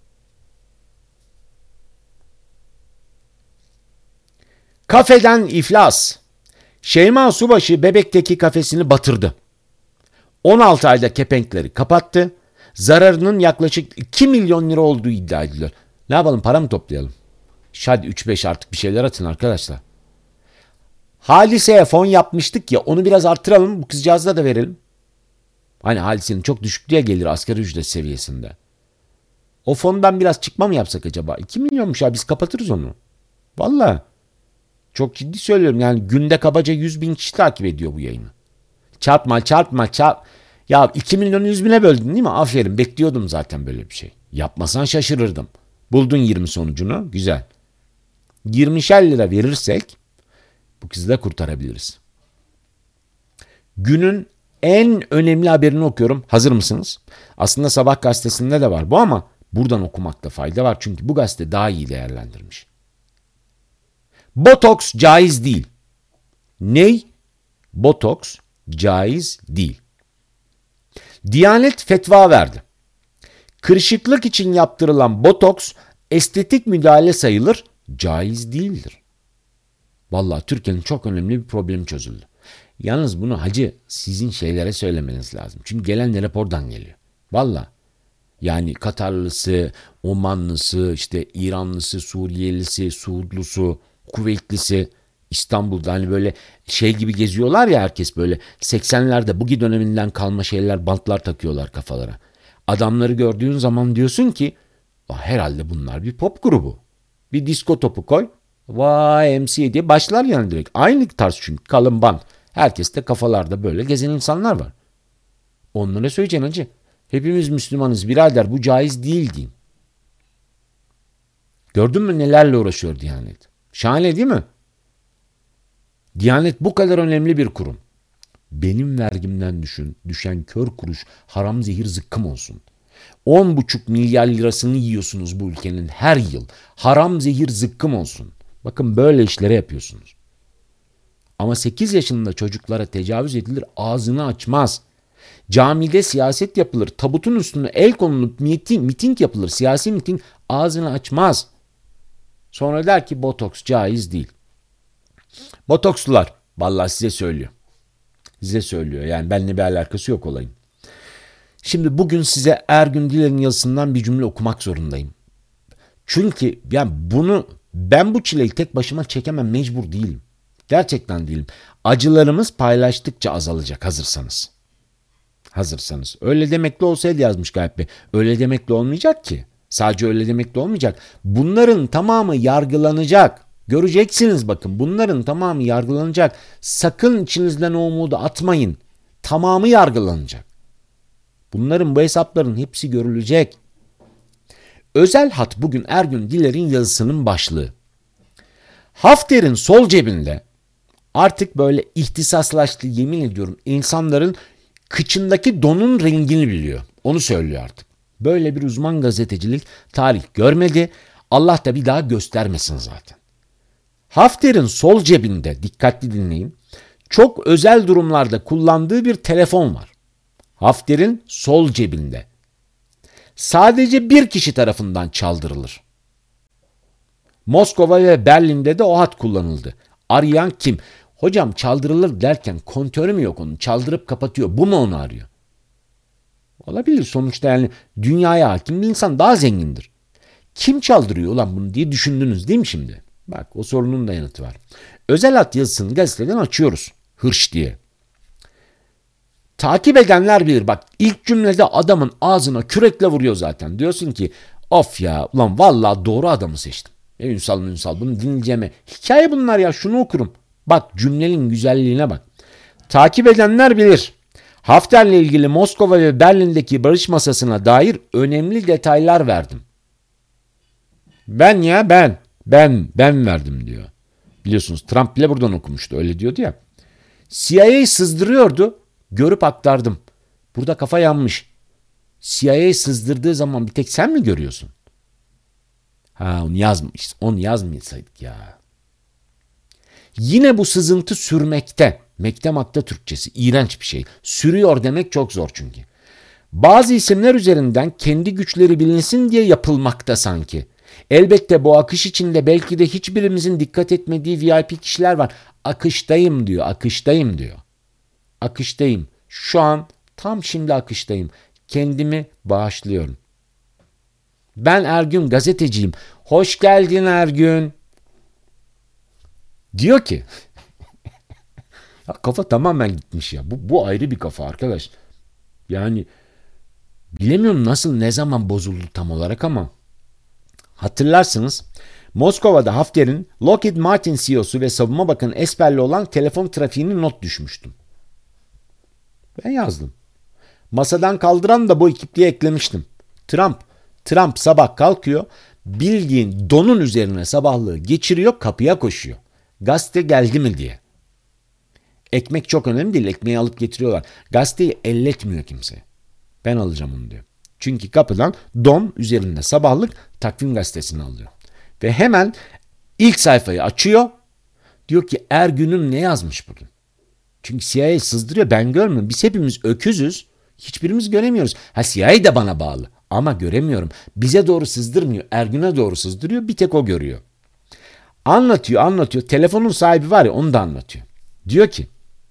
Kafeden iflas. Şeyma Subaşı Bebek'teki kafesini batırdı. on altı ayda kepenkleri kapattı. Zararının yaklaşık iki milyon lira olduğu iddia ediliyor. Ne yapalım, para mı toplayalım? Hadi üç beş artık bir şeyler atın arkadaşlar. Halise'ye fon yapmıştık ya, onu biraz arttıralım, bu kızcağızda da verelim. Hani Halise'nin çok düşük diye gelir asgari ücret seviyesinde. O fondan biraz çıkma mı yapsak acaba? iki milyonmuş ya, biz kapatırız onu. Vallahi. Çok ciddi söylüyorum, yani günde kabaca yüz bin kişi takip ediyor bu yayını. Çarpma çarpma çarp. Ya iki milyonu yüz bine böldün değil mi? Aferin, bekliyordum zaten böyle bir şey. Yapmasan şaşırırdım. Buldun yirmi sonucunu, güzel. yirmişer lira verirsek bu kızı da kurtarabiliriz. Günün en önemli haberini okuyorum. Hazır mısınız? Aslında Sabah gazetesinde de var bu ama buradan okumakta fayda var. Çünkü bu gazete daha iyi değerlendirmiş. Botoks caiz değil. Ney? Botoks caiz değil. Diyanet fetva verdi. Kırışıklık için yaptırılan botoks estetik müdahale sayılır, caiz değildir. Vallahi Türkiye'nin çok önemli bir problemi çözüldü. Yalnız bunu hacı sizin şeylere söylemeniz lazım. Çünkü gelen rapordan geliyor. Vallahi. Yani Katarlısı, Omanlısı, işte İranlısı, Suriyelisi, Suudlusu, Kuveytlisi, İstanbul'da hani böyle şey gibi geziyorlar ya, herkes böyle seksenlerde bugi döneminden kalma şeyler, bantlar takıyorlar kafalara. Adamları gördüğün zaman diyorsun ki herhalde bunlar bir pop grubu. Bir disko topu koy. Vay M C diye başlar yani direkt. Aynı tarz çünkü, kalın bant. Herkes de kafalarda böyle gezen insanlar var. Onlara söyleyeceksin hacı. Hepimiz Müslümanız birader, bu caiz değil diyeyim. Gördün mü nelerle uğraşıyor Diyanet? Şahane değil mi? Diyanet bu kadar önemli bir kurum. Benim vergimden düşün, düşen kör kuruş haram zehir zıkkım olsun. on buçuk milyar lirasını yiyorsunuz bu ülkenin her yıl. Haram zehir zıkkım olsun. Bakın böyle işlere yapıyorsunuz. Ama sekiz yaşında çocuklara tecavüz edilir, ağzını açmaz. Camide siyaset yapılır, tabutun üstüne el konulup miting, miting yapılır, siyasi miting, ağzını açmaz. Sonra der ki botoks caiz değil. Botokslular, vallahi size söylüyor. Size söylüyor, yani benimle bir alakası yok olayın. Şimdi bugün size Ergün Diler'in yazısından bir cümle okumak zorundayım. Çünkü yani bunu, ben bu çileyi tek başıma çekemem, mecbur değilim. Gerçekten değilim. Acılarımız paylaştıkça azalacak, hazırsanız. Hazırsanız. Öyle demekle olsaydı yazmış Galip Bey. Öyle demekle olmayacak ki. Sadece öyle demekle olmayacak. Bunların tamamı yargılanacak. Göreceksiniz bakın, bunların tamamı yargılanacak. Sakın içinizden o umudu atmayın. Tamamı yargılanacak. Bunların, bu hesapların hepsi görülecek. Özel Hat bugün Ergün Diler'in yazısının başlığı. Hafter'in sol cebinde artık böyle ihtisaslaştı, yemin ediyorum, insanların kıçındaki donun rengini biliyor. Onu söylüyor artık. Böyle bir uzman gazetecilik tarih görmedi. Allah da bir daha göstermesin zaten. Hafter'in sol cebinde, dikkatli dinleyin, çok özel durumlarda kullandığı bir telefon var. Hafter'in sol cebinde. Sadece bir kişi tarafından çaldırılır. Moskova ve Berlin'de de o hat kullanıldı. Arayan kim? Hocam çaldırılır derken kontörü mü yok onun? Çaldırıp kapatıyor. Bu mu onu arıyor? Olabilir. Sonuçta yani dünyaya hakim bir insan daha zengindir. Kim çaldırıyor ulan bunu diye düşündünüz değil mi şimdi? Bak o sorunun da yanıtı var. Özel hat yazısını gazeteden açıyoruz. Hırş diye. Takip edenler bilir. Bak ilk cümlede adamın ağzına kürekle vuruyor zaten. Diyorsun ki of ya ulan vallahi doğru adamı seçtim. E Ünsal Ünsal bunu dinleyeceğime. Hikaye bunlar ya, şunu okurum. Bak cümlenin güzelliğine bak. Takip edenler bilir. Hafter'le ilgili Moskova ve Berlin'deki barış masasına dair önemli detaylar verdim. Ben ya ben. Ben, ben verdim diyor. Biliyorsunuz Trump bile buradan okumuştu. Öyle diyordu ya. C I A sızdırıyordu. Görüp aktardım. Burada kafa yanmış. C I A sızdırdığı zaman bir tek sen mi görüyorsun? Ha onu yazmış. Onu yazmayasaydık ya. Yine bu sızıntı sürmekte. Mekte makta Türkçesi. İğrenç bir şey. Sürüyor demek çok zor çünkü. Bazı isimler üzerinden kendi güçleri bilinsin diye yapılmakta sanki. Elbette bu akış içinde belki de hiçbirimizin dikkat etmediği V I P kişiler var. Akıştayım diyor, akıştayım diyor. Akıştayım. Şu an tam şimdi akıştayım. Kendimi bağışlıyorum. Ben Ergün, gazeteciyim. Hoş geldin Ergün. Diyor ki ya kafa tamamen gitmiş ya. Bu, bu ayrı bir kafa arkadaş. Yani bilemiyorum nasıl ne zaman bozuldu tam olarak ama hatırlarsınız Moskova'da Hafter'in Lockheed Martin C E O'su ve Savunma Bakanı Esper'le olan telefon trafiğini not düşmüştüm. Ben yazdım. Masadan kaldıran da bu ekipliğe eklemiştim. Trump, Trump sabah kalkıyor, bildiğin donun üzerine sabahlığı geçiriyor, kapıya koşuyor. Gazete geldi mi diye. Ekmek çok önemli değil, ekmeği alıp getiriyorlar. Gazeteyi elletmiyor kimse. Ben alacağım onu diyor. Çünkü kapıdan don üzerinde sabahlık takvim gazetesini alıyor. Ve hemen ilk sayfayı açıyor. Diyor ki Ergün'ün ne yazmış bugün? Çünkü C I A sızdırıyor, ben görmüyorum. Biz hepimiz öküzüz. Hiçbirimiz göremiyoruz. Ha C I A de bana bağlı ama göremiyorum. Bize doğru sızdırmıyor. Ergün'e doğru sızdırıyor. Bir tek o görüyor. Anlatıyor anlatıyor. Telefonun sahibi var ya, onu da anlatıyor. Diyor ki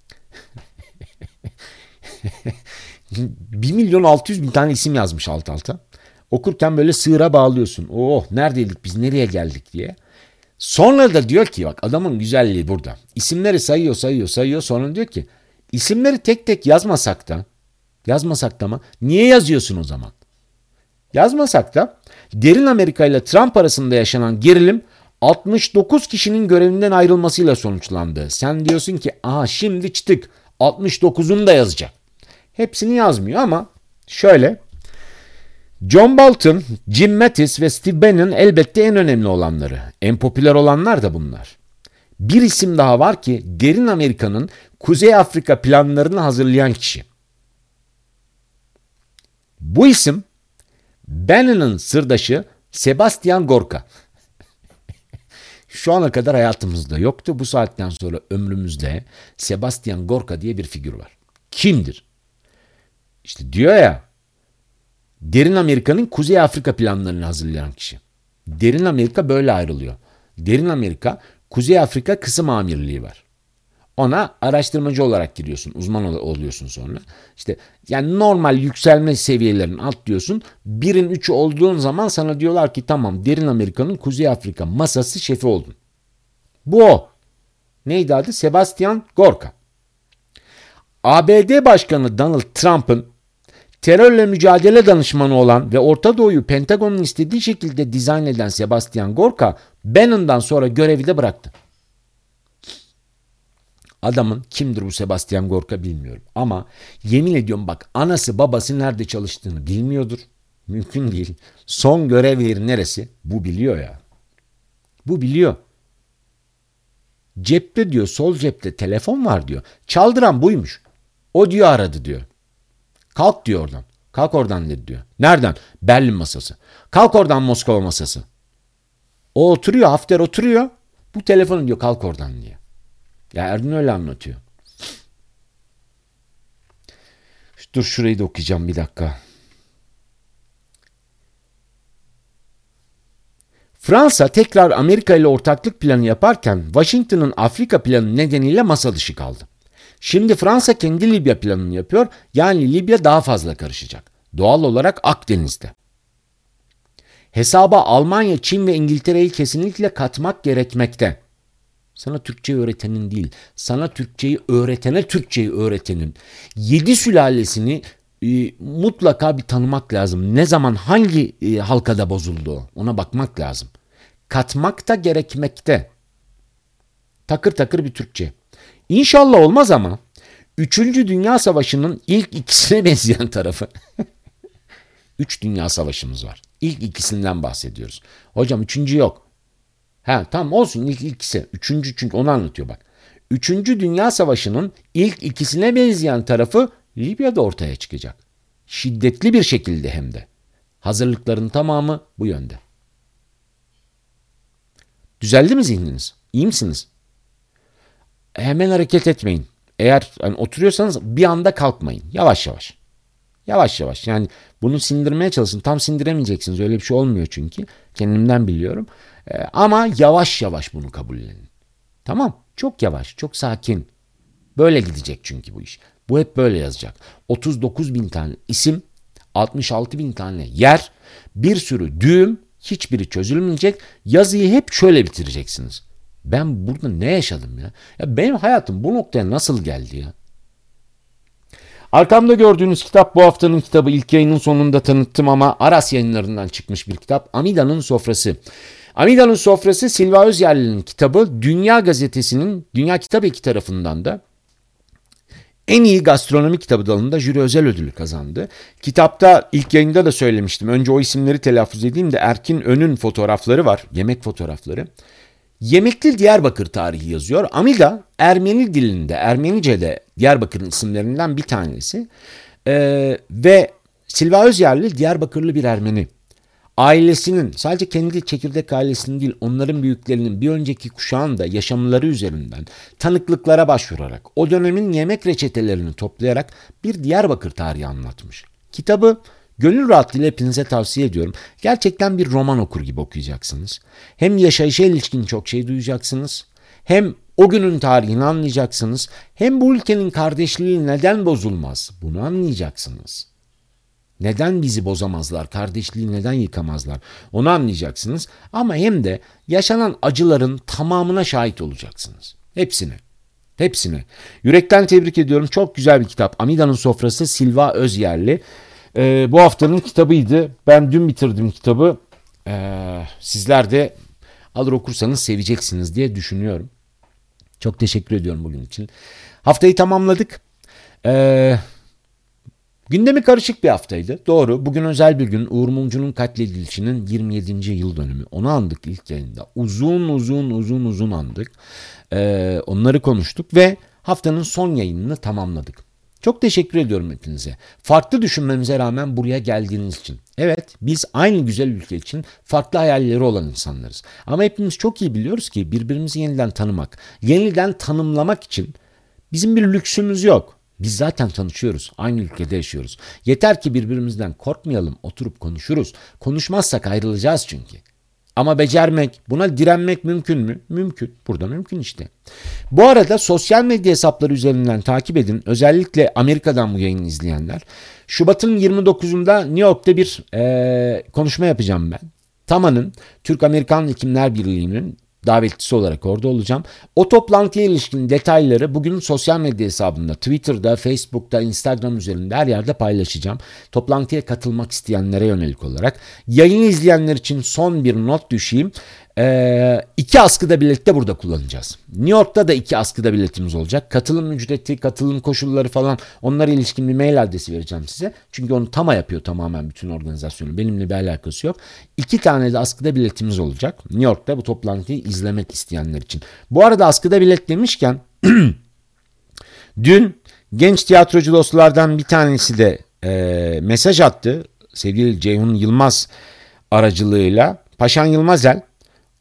bir milyon altı yüz bin tane isim yazmış alt alta. Okurken böyle sığıra bağlıyorsun. Oh neredeydik biz, nereye geldik diye. Sonra da diyor ki bak adamın güzelliği burada. İsimleri sayıyor sayıyor sayıyor. Sonra diyor ki isimleri tek tek yazmasak da yazmasak da mı? Niye yazıyorsun o zaman? Yazmasak da derin Amerika ile Trump arasında yaşanan gerilim altmış dokuz kişinin görevinden ayrılmasıyla sonuçlandı. Sen diyorsun ki aha şimdi çıktık altmış dokuzunu da yazacak. Hepsini yazmıyor ama şöyle John Bolton, Jim Mattis ve Steve Bannon elbette en önemli olanları. En popüler olanlar da bunlar. Bir isim daha var ki derin Amerika'nın Kuzey Afrika planlarını hazırlayan kişi. Bu isim Bannon'ın sırdaşı Sebastian Gorka. Şu ana kadar hayatımızda yoktu. Bu saatten sonra ömrümüzde Sebastian Gorka diye bir figür var. Kimdir? İşte diyor ya, derin Amerika'nın Kuzey Afrika planlarını hazırlayan kişi. Derin Amerika böyle ayrılıyor. Derin Amerika, Kuzey Afrika kısım amirliği var. Ona araştırmacı olarak giriyorsun, uzman oluyorsun sonra. İşte yani normal yükselme seviyelerini atlıyorsun. Birin üçü olduğun zaman sana diyorlar ki tamam Derin Amerika'nın Kuzey Afrika masası şefi oldun. Bu o. Neydi adı? Sebastian Gorka. A B D Başkanı Donald Trump'ın terörle mücadele danışmanı olan ve Orta Doğu'yu Pentagon'un istediği şekilde dizayn eden Sebastian Gorka, Bannon'dan sonra görevi de bıraktı. Adamın kimdir bu Sebastian Gorka bilmiyorum. Ama yemin ediyorum bak anası babası nerede çalıştığını bilmiyordur. Mümkün değil. Son görev yeri neresi? Bu biliyor ya. Bu biliyor. Cepte diyor, sol cepte telefon var diyor. Çaldıran buymuş. O diyor aradı diyor. Kalk diyor oradan. Kalk oradan dedi diyor. Nereden? Berlin masası. Kalk oradan Moskova masası. O oturuyor, Hafter oturuyor. Bu telefonu diyor kalk oradan diye. Ya Erdoğan öyle anlatıyor. Dur şurayı da okuyacağım bir dakika. Fransa tekrar Amerika ile ortaklık planı yaparken Washington'ın Afrika planı nedeniyle masa dışı kaldı. Şimdi Fransa kendi Libya planını yapıyor, yani Libya daha fazla karışacak. Doğal olarak Akdeniz'de. Hesaba Almanya, Çin ve İngiltere'yi kesinlikle katmak gerekmekte. Sana Türkçe öğretenin değil, sana Türkçeyi öğretene Türkçeyi öğretenin yedi sülalesini e, mutlaka bir tanımak lazım. Ne zaman hangi e, halkada bozuldu ona bakmak lazım. Katmak da gerekmekte. Takır takır bir Türkçe. İnşallah olmaz ama Üçüncü Dünya Savaşı'nın ilk ikisine benzeyen tarafı. Üç Dünya Savaşımız var. İlk ikisinden bahsediyoruz. Hocam üçüncü yok. Ha tamam olsun ilk ikisi. Üçüncü çünkü onu anlatıyor bak. Üçüncü Dünya Savaşı'nın ilk ikisine benzeyen tarafı Libya'da ortaya çıkacak. Şiddetli bir şekilde hem de. Hazırlıkların tamamı bu yönde. Düzeldi mi zihniniz? İyi misiniz? Hemen hareket etmeyin. Eğer yani oturuyorsanız bir anda kalkmayın. Yavaş yavaş. Yavaş yavaş. Yani bunu sindirmeye çalışın. Tam sindiremeyeceksiniz. Öyle bir şey olmuyor çünkü. Kendimden biliyorum. Ee, ama yavaş yavaş bunu kabullenin. Tamam. Çok yavaş. Çok sakin. Böyle gidecek çünkü bu iş. Bu hep böyle yazacak. otuz dokuz bin tane isim, altmış altı bin tane yer, bir sürü düğüm, hiçbiri çözülmeyecek. Yazıyı hep şöyle bitireceksiniz. Ben burada ne yaşadım ya? Ya benim hayatım bu noktaya nasıl geldi ya? Arkamda gördüğünüz kitap bu haftanın kitabı. İlk yayının sonunda tanıttım ama Aras Yayınları'ndan çıkmış bir kitap. Amida'nın Sofrası. Amida'nın Sofrası Silva Özyerli'nin kitabı. Dünya Gazetesi'nin Dünya Kitap Eki tarafından da en iyi gastronomi kitabı dalında jüri özel ödülü kazandı. Kitapta ilk yayında da söylemiştim. Önce o isimleri telaffuz edeyim de Erkin Ön'ün fotoğrafları var. Yemek fotoğrafları. Yemekli Diyarbakır tarihi yazıyor. Amida Ermeni dilinde, Ermenice'de Diyarbakır'ın isimlerinden bir tanesi. Ee, ve Silva Özyerli Diyarbakırlı bir Ermeni. Ailesinin, sadece kendi çekirdek ailesinin değil, onların büyüklerinin bir önceki kuşağın da yaşamları üzerinden tanıklıklara başvurarak, o dönemin yemek reçetelerini toplayarak bir Diyarbakır tarihi anlatmış. Kitabı gönül rahatlığıyla hepinize tavsiye ediyorum. Gerçekten bir roman okur gibi okuyacaksınız. Hem yaşayışa ilişkin çok şey duyacaksınız, hem o günün tarihini anlayacaksınız, hem bu ülkenin kardeşliği neden bozulmaz bunu anlayacaksınız. Neden bizi bozamazlar, kardeşliği neden yıkamazlar onu anlayacaksınız. Ama hem de yaşanan acıların tamamına şahit olacaksınız. Hepsine. Hepsine. Yürekten tebrik ediyorum. Çok güzel bir kitap. Amida'nın Sofrası Silva Özyerli. Ee, bu haftanın kitabıydı. Ben dün bitirdim kitabı. Ee, sizler de alır okursanız seveceksiniz diye düşünüyorum. Çok teşekkür ediyorum bugün için. Haftayı tamamladık. Eee... Gündemi karışık bir haftaydı. Doğru. Bugün özel bir gün. Uğur Mumcu'nun katledilişinin yirmi yedinci yıl dönümü. Onu andık ilk yayında. Uzun uzun uzun uzun andık. Ee, onları konuştuk ve haftanın son yayınını tamamladık. Çok teşekkür ediyorum hepinize. Farklı düşünmemize rağmen buraya geldiğiniz için. Evet, biz aynı güzel ülke için farklı hayalleri olan insanlarız. Ama hepimiz çok iyi biliyoruz ki birbirimizi yeniden tanımak, yeniden tanımlamak için bizim bir lüksümüz yok. Biz zaten tanışıyoruz. Aynı ülkede yaşıyoruz. Yeter ki birbirimizden korkmayalım, oturup konuşuruz. Konuşmazsak ayrılacağız çünkü. Ama becermek, buna direnmek mümkün mü? Mümkün. Burada mümkün işte. Bu arada sosyal medya hesapları üzerinden takip edin. Özellikle Amerika'dan bu yayını izleyenler. Şubat'ın yirmi dokuzunda New York'ta bir ee, konuşma yapacağım ben. TAMA'nın, Türk-Amerikan Hekimler Birliği'nin davetlisi olarak orada olacağım. O toplantıya ilişkin detayları bugün sosyal medya hesabımda, Twitter'da, Facebook'ta, Instagram üzerinde her yerde paylaşacağım. Toplantıya katılmak isteyenlere yönelik olarak. Yayını izleyenler için son bir not düşeyim. Ee, iki askıda bileti de burada kullanacağız. New York'ta da iki askıda biletimiz olacak. Katılım ücreti, katılım koşulları falan, onlara ilişkin bir mail adresi vereceğim size. Çünkü onu TAMA yapıyor tamamen bütün organizasyonu. Benimle bir alakası yok. İki tane de askıda biletimiz olacak. New York'ta bu toplantıyı izlemek isteyenler için. Bu arada askıda bilet demişken dün genç tiyatrocu dostlardan bir tanesi de e, mesaj attı. Sevgili Ceyhun Yılmaz aracılığıyla. Paşan Yılmazel.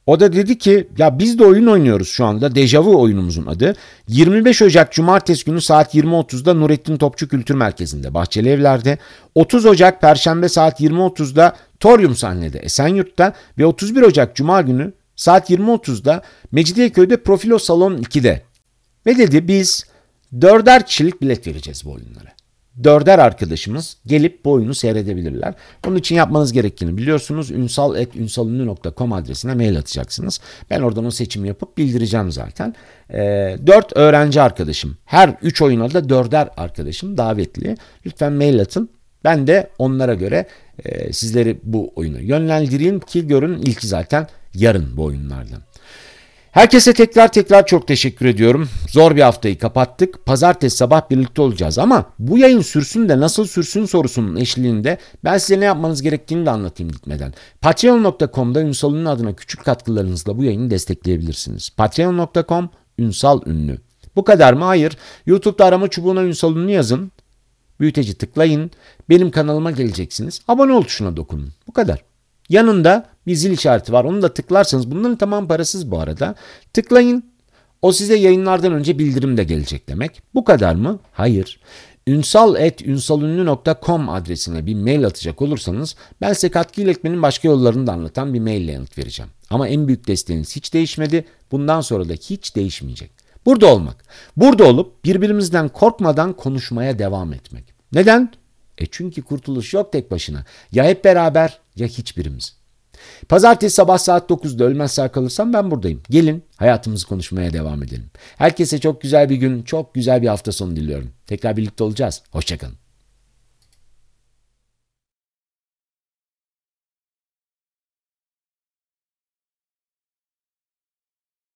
O da dedi ki ya biz de oyun oynuyoruz şu anda. Dejavu oyunumuzun adı. yirmi beş Ocak Cumartesi günü saat yirmi otuzda Nurettin Topçu Kültür Merkezi'nde Bahçeli Evler'de. otuz Ocak Perşembe saat yirmi otuzda Torium sahnede Esenyurt'ta ve otuz bir Ocak Cuma günü saat yirmi otuzda Mecidiyeköy'de Profilo Salon iki'de. Ve dedi biz dörder kişilik bilet vereceğiz bu oyunlara. Dörder arkadaşımız gelip bu oyunu seyredebilirler. Onun için yapmanız gerektiğini biliyorsunuz. ünsal et ünsalünlü nokta com adresine mail atacaksınız. Ben oradan o seçimi yapıp bildireceğim zaten. E, dört öğrenci arkadaşım, her üç oyuna da dörder arkadaşım davetli. Lütfen mail atın. Ben de onlara göre e, sizleri bu oyuna yönlendireyim ki görün ilki zaten yarın bu oyunlardan. Herkese tekrar tekrar çok teşekkür ediyorum. Zor bir haftayı kapattık. Pazartesi sabah birlikte olacağız ama bu yayın sürsün de nasıl sürsün sorusunun eşliğinde ben size ne yapmanız gerektiğini de anlatayım gitmeden. patreon nokta com'da Ünsal Ünlü adına küçük katkılarınızla bu yayını destekleyebilirsiniz. patreon nokta com Ünsal Ünlü. Bu kadar mı? Hayır. YouTube'da arama çubuğuna Ünsal Ünlü yazın. Büyüteci tıklayın. Benim kanalıma geleceksiniz. Abone ol tuşuna dokunun. Bu kadar. Yanında bir zil işareti var. Onu da tıklarsanız, bunların tamam parasız bu arada. Tıklayın. O size yayınlardan önce bildirim de gelecek demek. Bu kadar mı? Hayır. ünsal et ünsalünlü nokta com adresine bir mail atacak olursanız ben size katkı iletmenin başka yollarını da anlatan bir maille yanıt vereceğim. Ama en büyük desteğiniz hiç değişmedi. Bundan sonra da hiç değişmeyecek. Burada olmak. Burada olup birbirimizden korkmadan konuşmaya devam etmek. Neden? E çünkü kurtuluş yok tek başına. Ya hep beraber ya hiçbirimiz. Pazartesi sabah saat dokuzda ölmez sağ kalırsam ben buradayım. Gelin hayatımızı konuşmaya devam edelim. Herkese çok güzel bir gün, çok güzel bir hafta sonu diliyorum. Tekrar birlikte olacağız. Hoşça kalın.